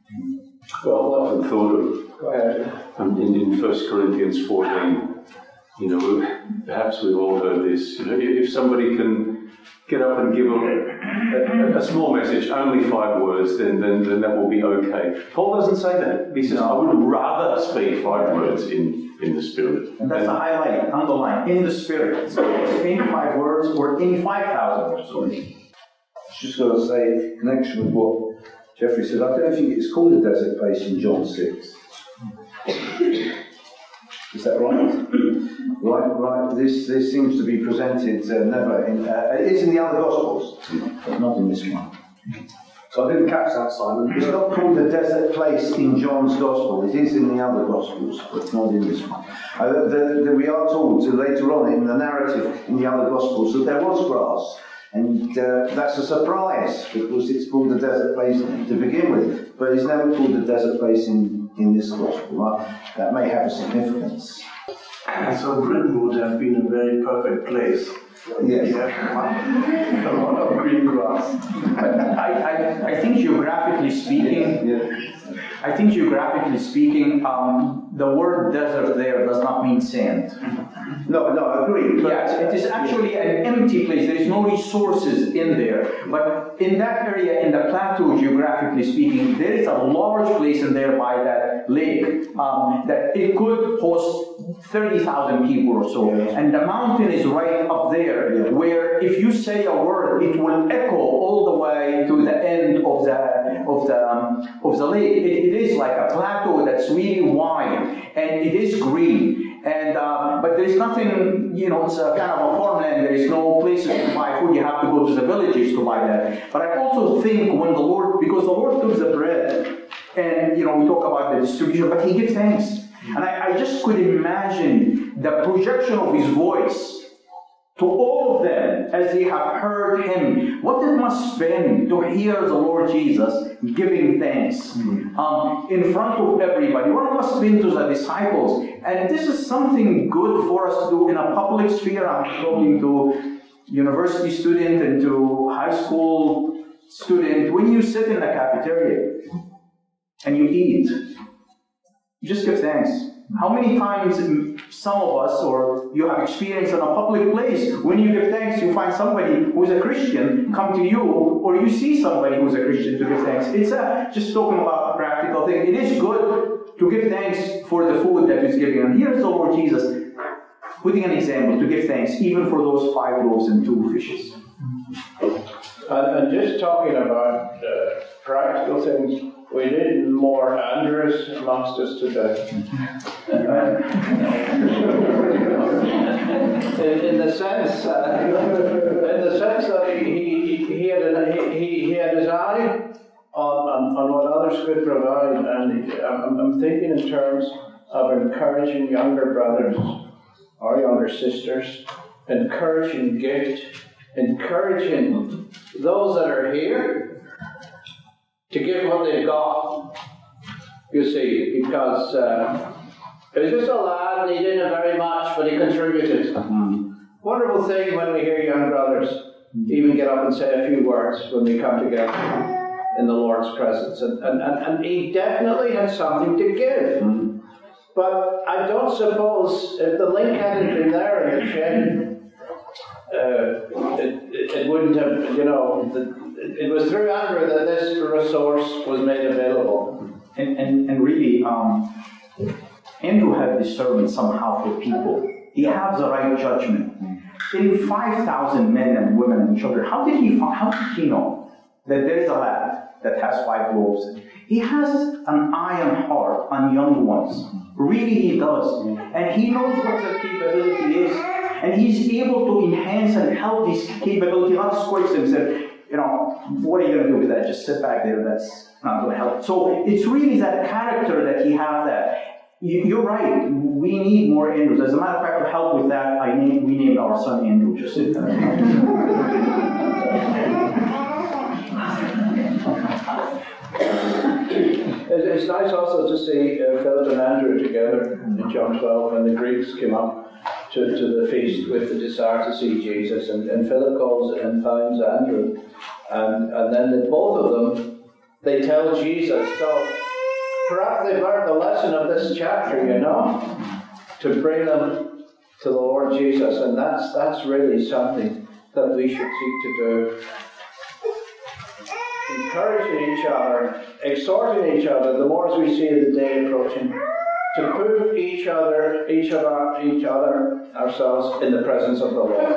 Well, I've often thought of um, in, in First Corinthians fourteen, You know, perhaps we've all heard this. You know, if somebody can get up and give a, a, a small message, only five words, then, then then that will be okay. Paul doesn't say that. He says, I would rather speak five words in, in the Spirit. And that's the highlight, underline, in the Spirit. So in five words or in five thousand words. Sorry. Just got to say, in connection with what Jeffrey said, I don't think it's called a desert place in John six. Is that right? Right, right. This this seems to be presented uh, never in. Uh, it is in the other Gospels, but not in this one. So I didn't catch that, Simon. It's not called the desert place in John's Gospel. It is in the other Gospels, but not in this one. Uh, the, the, we are told to later on in the narrative in the other Gospels that there was grass. And uh, that's a surprise, because it's called the desert place to begin with, but it's never called the desert place in, in this gospel. Right? That may have a significance. And so Britain would have been a very perfect place. Yes. Yeah. A lot of green grass. I, I, I think geographically speaking, Yeah. I think geographically speaking, um, the word desert there does not mean sand. No, no, I agree. But Yes, it is actually an empty place. There is no resources in there. But in that area, in the plateau, geographically speaking, there is a large place in there by that lake um, that it could host thirty thousand people or so. Yes. And the mountain is right up there, Yeah. where if you say a word, it will echo all the way to the end of the of the um, of the lake. It, it is like a plateau that's really wide, and it is green. And uh, but there's nothing, you know, it's a kind of a farmland. There is no places to buy food. You have to go to the villages to buy that. But I also think when the Lord, because the Lord took the bread, and you know, we talk about the distribution, but He gives thanks. And I, I just could imagine the projection of His voice to all of them as they have heard Him. What it must been to hear the Lord Jesus giving thanks um, in front of everybody. What it must have been to the disciples. And this is something good for us to do in a public sphere. I'm talking to university student and to high school student. When you sit in the cafeteria and you eat, you just give thanks. How many times some of us, or you have experienced in a public place, when you give thanks, you find somebody who's a Christian come to you, or you see somebody who's a Christian to give thanks. It's a, just talking about a practical thing. It is good to give thanks for the food that is given. And here's the Lord Jesus putting an example to give thanks, even for those five loaves and two fishes. And, and just talking about uh, practical things, we need more Andrews amongst us today. in, in the sense, uh, in the sense that he he, he had an, he, he had his eye on, on, on what others could provide, and he, I'm, I'm thinking in terms of encouraging younger brothers or younger sisters, encouraging gift, encouraging those that are here to give what they've got, you see, because uh, it was just a lad and he didn't have very much, but he contributed. Mm. Wonderful thing when we hear young brothers even get up and say a few words when we come together in the Lord's presence. And, and, and, and he definitely had something to give. Mm. But I don't suppose if the link hadn't been there in the chain, uh, it, it, it wouldn't have, you know, the, it was through Andrew that this resource was made available. And, and, and really, um, Andrew had discernment somehow for people. He has the right judgment. In five thousand men and women and children, how did he how did he know that there's a lad that has five loaves? He has an eye and heart on young ones. Really, he does. And he knows what the capability is. And he's able to enhance and help this capability, not squash them and say, you know, what are you going to do with that? Just sit back there, that's not going to help. So it's really that character that he has that. You're right, we need more Andrews. As a matter of fact, to help with that, I named, we named our son Andrew. Just sit there. It's nice also to see uh, Philip and Andrew together in John twelve when the Greeks came up to, to the feast with the desire to see Jesus. And, and Philip goes and finds Andrew. And, and then the, both of them, they tell Jesus. So perhaps they've learned the lesson of this chapter, you know, to bring them to the Lord Jesus, and that's that's really something that we should seek to do. Encouraging each other, exhorting each other, the more as we see the day approaching, to put each other, each of our, each other, ourselves in the presence of the Lord.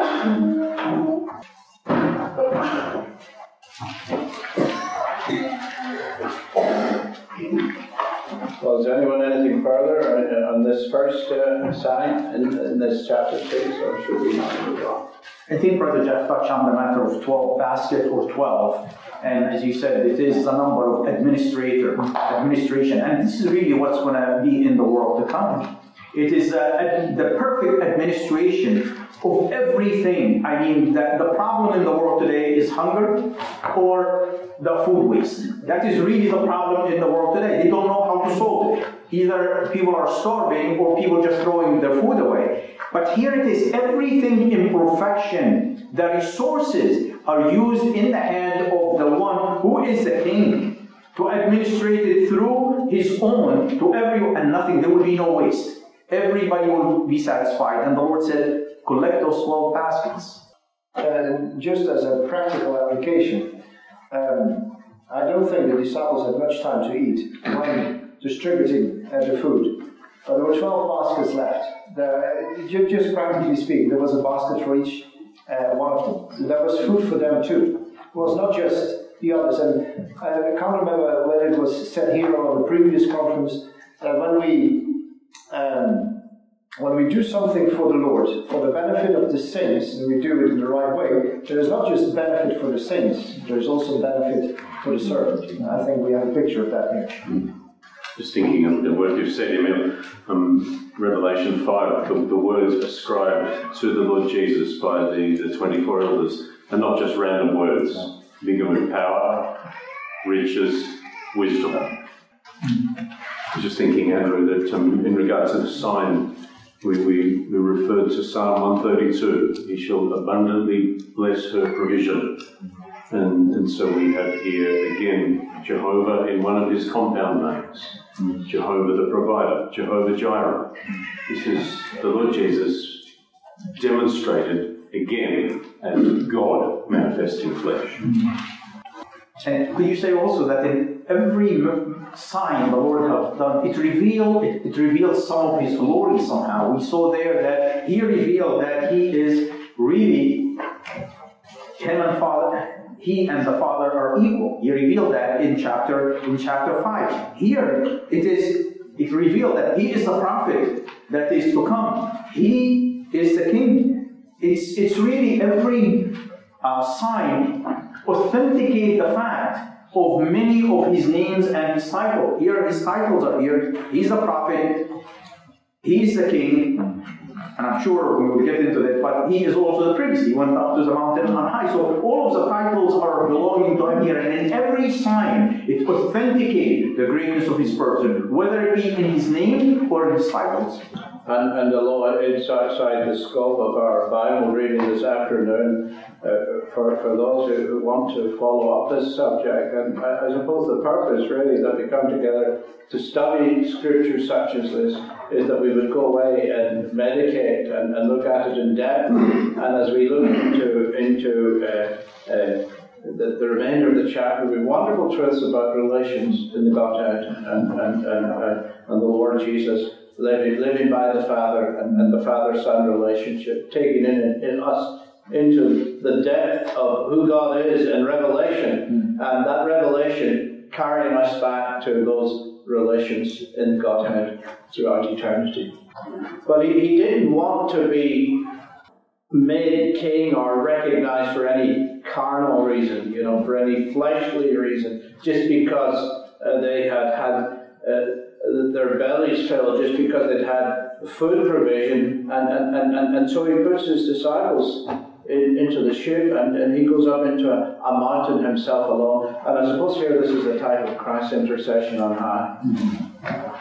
Well, is anyone anything further on this first uh, sign in, in this chapter six, or should we move on? I think Brother Jeff touched on the matter of twelve basket or twelve, and as you said, it is a number of administrator, administration, and this is really what's going to be in the world to come. It is uh, the perfect administration of everything. I mean, the, the problem in the world today is hunger or the food waste. That is really the problem in the world today. They don't know how to solve it. Either people are starving or people just throwing their food away. But here it is, everything in perfection. The resources are used in the hand of the one who is the king to administrate it through his own to everyone, and nothing, there will be no waste. Everybody will be satisfied. And the Lord said, collect those twelve baskets. And just as a practical application, um, I don't think the disciples had much time to eat when distributing uh, the food. But there were twelve baskets left. The, just practically speaking, there was a basket for each uh, one of them. So there was food for them too. It was not just the others. And I can't remember whether it was said here or on the previous conference that when we um, when we do something for the Lord, for the benefit of the saints, and we do it in the right way, there is not just benefit for the saints, there is also benefit for the servant. And I think we have a picture of that here. Just thinking of the word you've said, Emil, um, Revelation five, the, the words ascribed to the Lord Jesus by the, the twenty-four elders are not just random words. Think of it, power, riches, wisdom. I was just thinking, Andrew, that um, in regard to the sign, we, we, we referred to Psalm one thirty-two, he shall abundantly bless her provision. And, and so we have here again Jehovah in one of his compound names. Jehovah the provider, Jehovah Jireh. This is the Lord Jesus demonstrated again as God manifesting flesh. And could you say also that in every sign the Lord has done, it revealed it, it revealed some of his glory somehow. We saw there that he revealed that he is really him and Father. He and the Father are equal. He revealed that in chapter in chapter five. Here it is it revealed that he is the prophet that is to come. He is the king. It's it's really every uh, sign authenticate the fact of many of his names and his titles. Here his titles are here. He's the prophet. He's the king. And I'm sure we will get into that, but he is also the priest. He went up to the mountain on high. So all of the titles are belonging to him here. And in every sign, it authenticates the greatness of his person, whether it be in his name or in his titles. And, and although it's outside the scope of our Bible reading this afternoon, uh, for, for those who, who want to follow up this subject, and I, I suppose the purpose really that we come together to study scripture such as this is that we would go away and medicate and, and look at it in depth. And as we look into, into uh, uh, the, the remainder of the chapter, we have wonderful truths about relations in the Godhead and, and, and, uh, and the Lord Jesus. Living, living by the Father and, and the Father-Son relationship, taking in, in us into the depth of who God is in revelation, mm. and that revelation carrying us back to those relations in Godhead throughout eternity. But he, he didn't want to be made king or recognized for any carnal reason, you know, for any fleshly reason, just because uh, they had had uh, their bellies filled, just because they'd had food provision, and, and, and, and so he puts his disciples in, into the ship, and, and he goes up into a, a mountain himself alone. And I suppose here this is the type of Christ's intercession on high. Mm-hmm.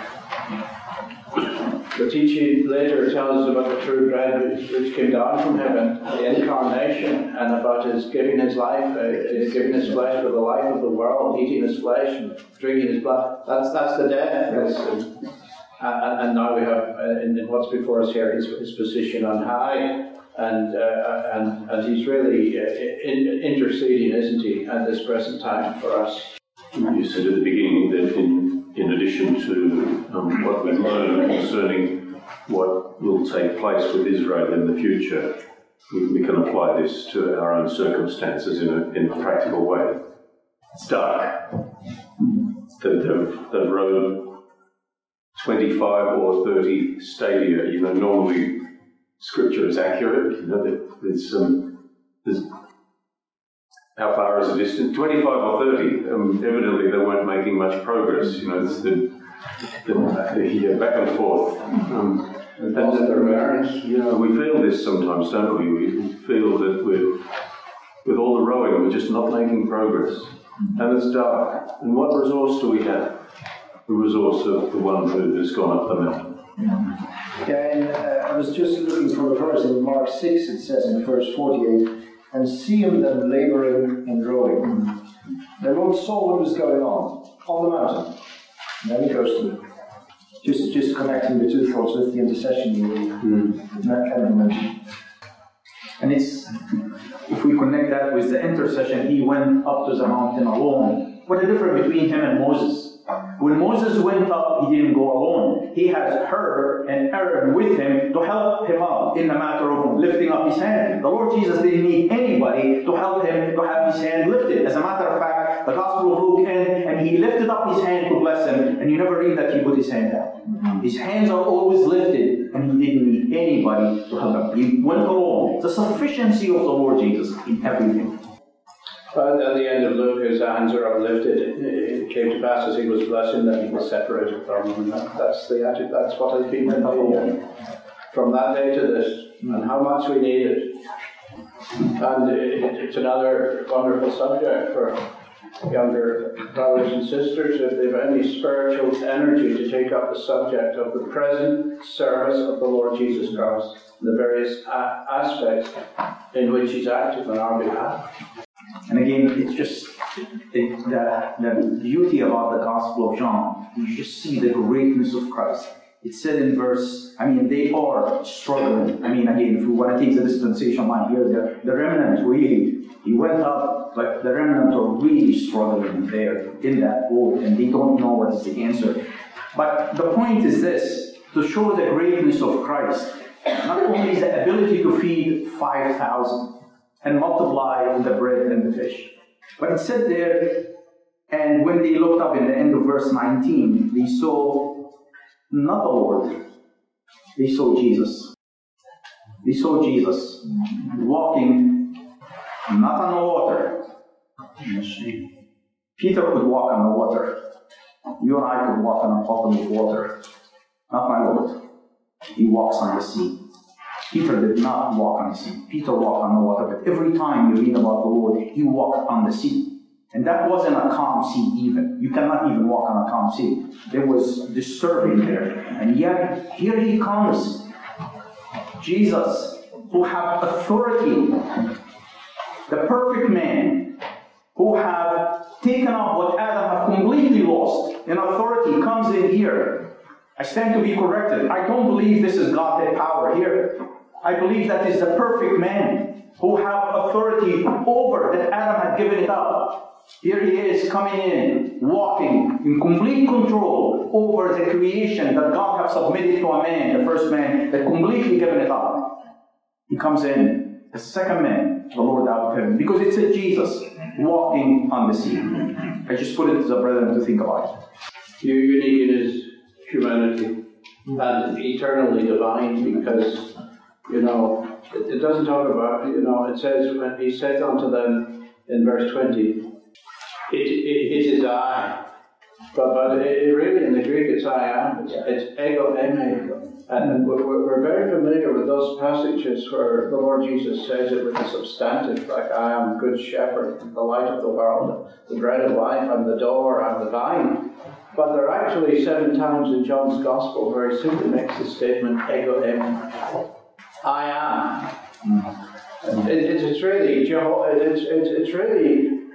The teaching later tells us about the true bread which, which came down from heaven, the incarnation, and about his giving his life, uh, his giving his flesh for the life of the world, eating his flesh and drinking his blood. That's that's the death. That's, uh, And, and now we have, uh, in, in what's before us here, his, his position on high, and uh, and and he's really uh, in, interceding, isn't he, at this present time for us. You said at the beginning that in, in addition to um, what we've learned concerning what will take place with Israel in the future, we, we can apply this to our own circumstances in a, in a practical way. It's dark. They've, they've, they've rowed twenty-five or thirty stadia. You know, normally Scripture is accurate. You know, there's um, there's how far is the distance? twenty-five or thirty. Um, evidently, they weren't making much progress. You know, it's the, the, the, the back and forth. Um, and and the parents, you know, we feel this sometimes, don't we? We feel that we're, with all the rowing, we're just not making progress. And it's dark. And what resource do we have? The resource of the one who has gone up the mountain. Yeah, and uh, I was just looking for the verse in Mark six, it says in verse forty-eight, and seeing them labouring and rowing. The Lord saw what was going on, on the mountain. And then he goes to just, just connecting the two thoughts with the intercession you mm. kind of mentioned. And it's, if we connect that with the intercession, he went up to the mountain alone. What a difference between him and Moses. When Moses went up, he didn't go alone. He has Hur and Aaron with him to help him up in the matter of lifting up his hand. The Lord Jesus didn't need anybody to help him to have his hand lifted. As a matter of fact, the Gospel of Luke ends, and he lifted up his hand to bless him, and you never read that he put his hand down. His hands are always lifted, and he didn't need anybody to help him. He went alone. The sufficiency of the Lord Jesus in everything. But at the end of Luke, his hands are uplifted. It came to pass as he was blessing that he was separated from them. And that, that's the attitude. That's what has been continued from that day to this, and how much we need it. And it, it's another wonderful subject for younger brothers and sisters, if they've any spiritual energy, to take up the subject of the present service of the Lord Jesus Christ, the various a- aspects in which He's active on our behalf. And again, it's just it, the, the beauty about the Gospel of John. You just see the greatness of Christ. It said in verse, I mean, they are struggling. I mean, again, if we want to take the dispensation line here, the, the remnant really, he went up, but the remnant are really struggling there in that boat, and they don't know what is the answer. But the point is this, to show the greatness of Christ, not only is the ability to feed five thousand, and multiply the bread and the fish. But it said there, and when they looked up in the end of verse nineteen, they saw not the Lord, they saw Jesus. They saw Jesus walking not on the water. Peter could walk on the water. You and I could walk on a bottom of water. Not my Lord. He walks on the sea. Peter did not walk on the sea. Peter walked on the water, but every time you read about the Lord, he walked on the sea. And that wasn't a calm sea even. You cannot even walk on a calm sea. There was disturbing there. And yet, here he comes. Jesus, who have authority, the perfect man, who have taken up what Adam have completely lost in authority, comes in here. I stand to be corrected. I don't believe this is Godhead power here. I believe that is the perfect man who have authority over that Adam had given it up. Here he is coming in, walking in complete control over the creation that God have submitted to a man, the first man that completely given it up. He comes in, the second man, the Lord out of heaven, because it said Jesus walking on the sea. I just put it to the brethren to think about it. You're unique in his humanity and eternally divine, because you know, it, it doesn't talk about, you know, it says, when he said unto them in verse twenty, it, it is his I. But, but it, it really, in the Greek, it's I am. It's, it's ego eme. And we're, we're very familiar with those passages where the Lord Jesus says it with a substantive, like, I am good shepherd, the light of the world, the bread of life, I'm the door, I'm the vine. But there are actually seven times in John's Gospel where he simply makes the statement, ego eme. I am. It, it's really, it's, it's, it's really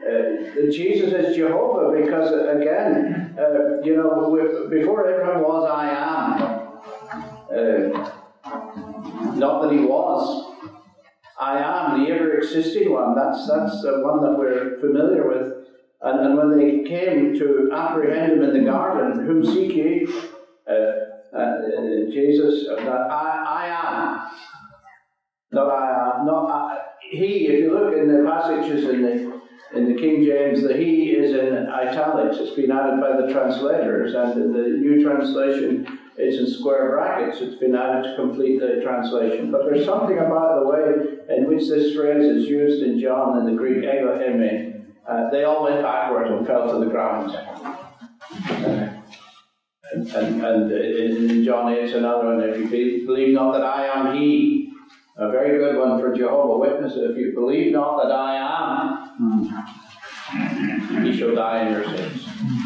uh, Jesus is Jehovah because, again, uh, you know, before Abraham was, I am. Uh, not that he was. I am, the ever-existing one. That's that's the one that we're familiar with. And, and when they came to apprehend him in the garden, whom seek ye? Uh, uh, Jesus, uh, I, I am. Not I am. Not I. He. If you look in the passages in the in the King James, the he is in italics. It's been added by the translators, and in the New Translation, it's in square brackets. It's been added to complete the translation. But there's something about the way in which this phrase is used in John in the Greek ego eimi. Uh, they all went backward and fell to the ground. Uh, and, and, and in, in John eight, another one, if you be, believe not that I am he. A very good one for Jehovah Witnesses. If you believe not that I am, he shall die in your sins.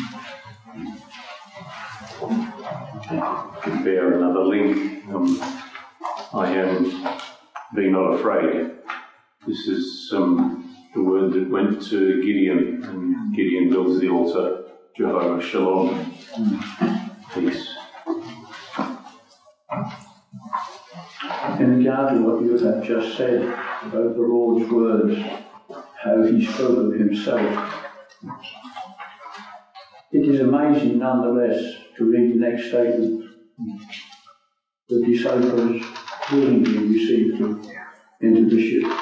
Compare another link. Um, I am, be not afraid. This is um, the word that went to Gideon, and Gideon builds the altar, Jehovah Shalom, peace. In regard to what you have just said about the Lord's words, how he spoke of himself, it is amazing nonetheless to read the next statement. The disciples willingly received him into the ship.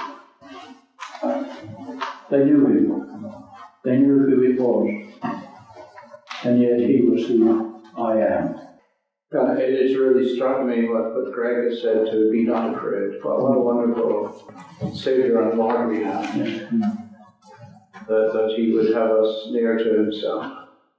They knew him. They knew who it was. And yet he was the I am. And it has really struck me what, what Greg has said, to be not afraid. Well, what a wonderful Savior and Lord we have. Yes. That, that he would have us near to himself.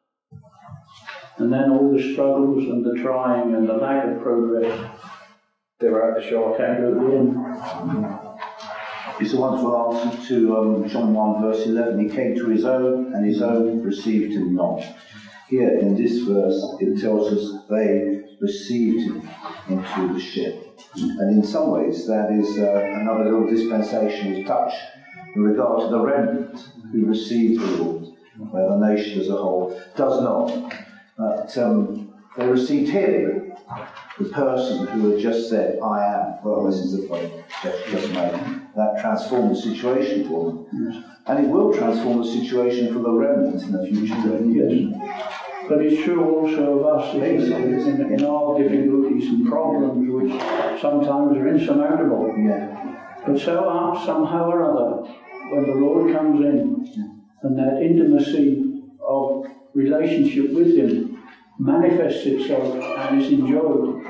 And then all the struggles and the trying and the lack of progress, they were at the short end at the end. It's a wonderful answer to um, John one verse eleven. He came to his own, and his own received him not. Here in this verse, it tells us they received him into the ship. And in some ways, that is uh, another little dispensational touch in regard to the remnant who received the Lord, where the nation as a whole does not. But um, they received him, the person who had just said, I am. Well, this is the point Jeff just made. That transformed the situation for them. Yes. And it will transform the situation for the remnant in the future. Yes. But it's true also of us in, in our difficulties and problems, which sometimes are insurmountable. Yeah. But so uh, somehow or other, when the Lord comes in, yeah. and that intimacy of relationship with him manifests itself and is enjoyed,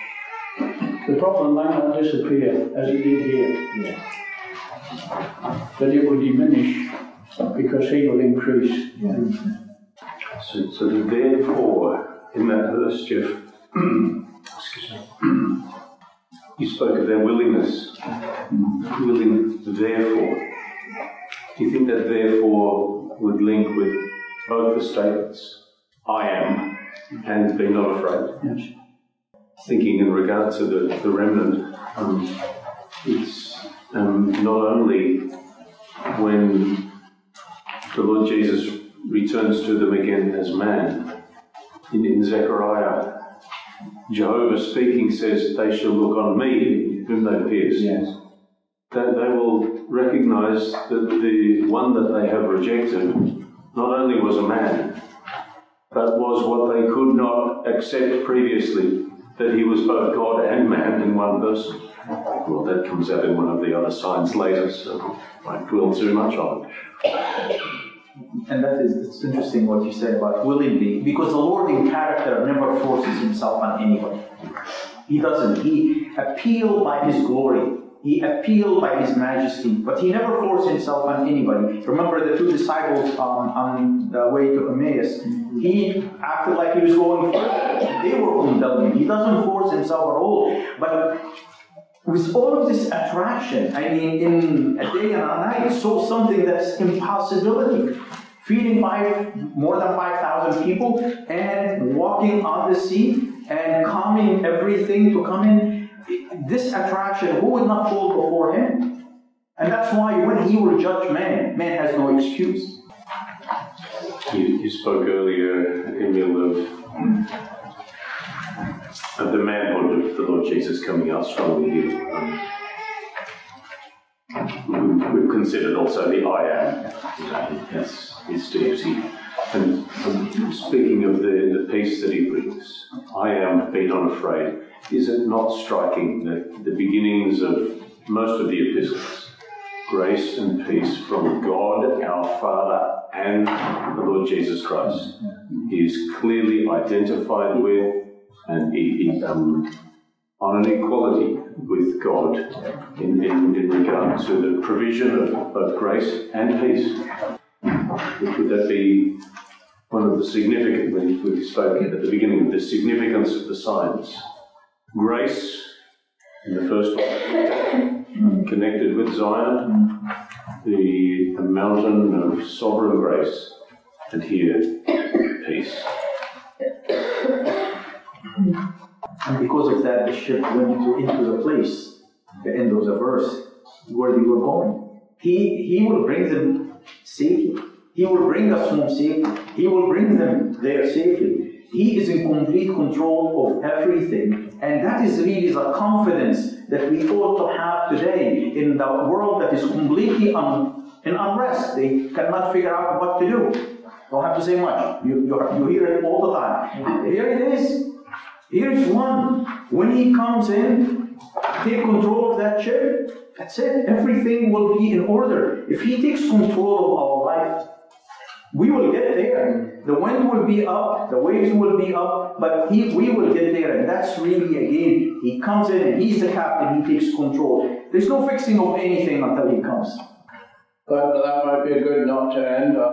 the problem might not disappear as it did here. Yeah. But it will diminish because he will increase. Yeah. So, so therefore, in that verse, Jeff, excuse me, you spoke of their willingness. Willing, therefore. Do you think that therefore would link with both the statements, I am, and be not afraid? Yes. Thinking in regard to the, the remnant, um, it's um, not only when the Lord Jesus returns to them again as man. In, in Zechariah, Jehovah speaking says, they shall look on me, whom they pierced. Yes. That they will recognize that the one that they have rejected not only was a man, but was what they could not accept previously, that he was both God and man in one person. Well, that comes out in one of the other signs later, so I won't dwell too much on it. And that is, it's interesting what you said about willingly, because the Lord in character never forces himself on anybody. He doesn't. He appealed by his glory. He appealed by his majesty, but he never forced himself on anybody. Remember the two disciples um, on the way to Emmaus? He acted like he was going first. They were compelling. He doesn't force himself at all. But with all of this attraction, I mean, in a day and a night, saw something that's impossibility. Feeding five, more than five thousand people, and walking on the sea, and calming everything to come in. This attraction, who would not fall before him? And that's why when he will judge man, man has no excuse. You, you spoke earlier, Emil, of, of the manhood of the Lord Jesus coming out strongly here. Um, we've, we've considered also the I am, you know, his, his deity. And um, speaking of the, the peace that he brings, I am, be not afraid. Is it not striking that the beginnings of most of the epistles, grace and peace from God our Father and the Lord Jesus Christ, he is clearly identified with and he, he, um, on an equality with God in, in, in regard to the provision of both grace and peace. Would that be one of the significant, when we spoke at the beginning of the significance of the signs? Grace, in the first one, connected with Zion, the, the mountain of sovereign grace, and here, peace. And because of that, the ship went into, into the place, the end of the verse, where they were going. He, he will bring them safely. He will bring us home safely. He will bring them there safely. He is in complete control of everything. And that is really the confidence that we ought to have today in the world that is completely un, in unrest. They cannot figure out what to do. Don't have to say much. You, you, you hear it all the time. Here it is. Here's one. When he comes in, take control of that ship, that's it. Everything will be in order. If he takes control of our life, we will get there. The wind will be up, the waves will be up, but he, we will get there. And that's really, again, he comes in and he's the captain, he takes control. There's no fixing of anything until he comes. But that might be a good note to end on.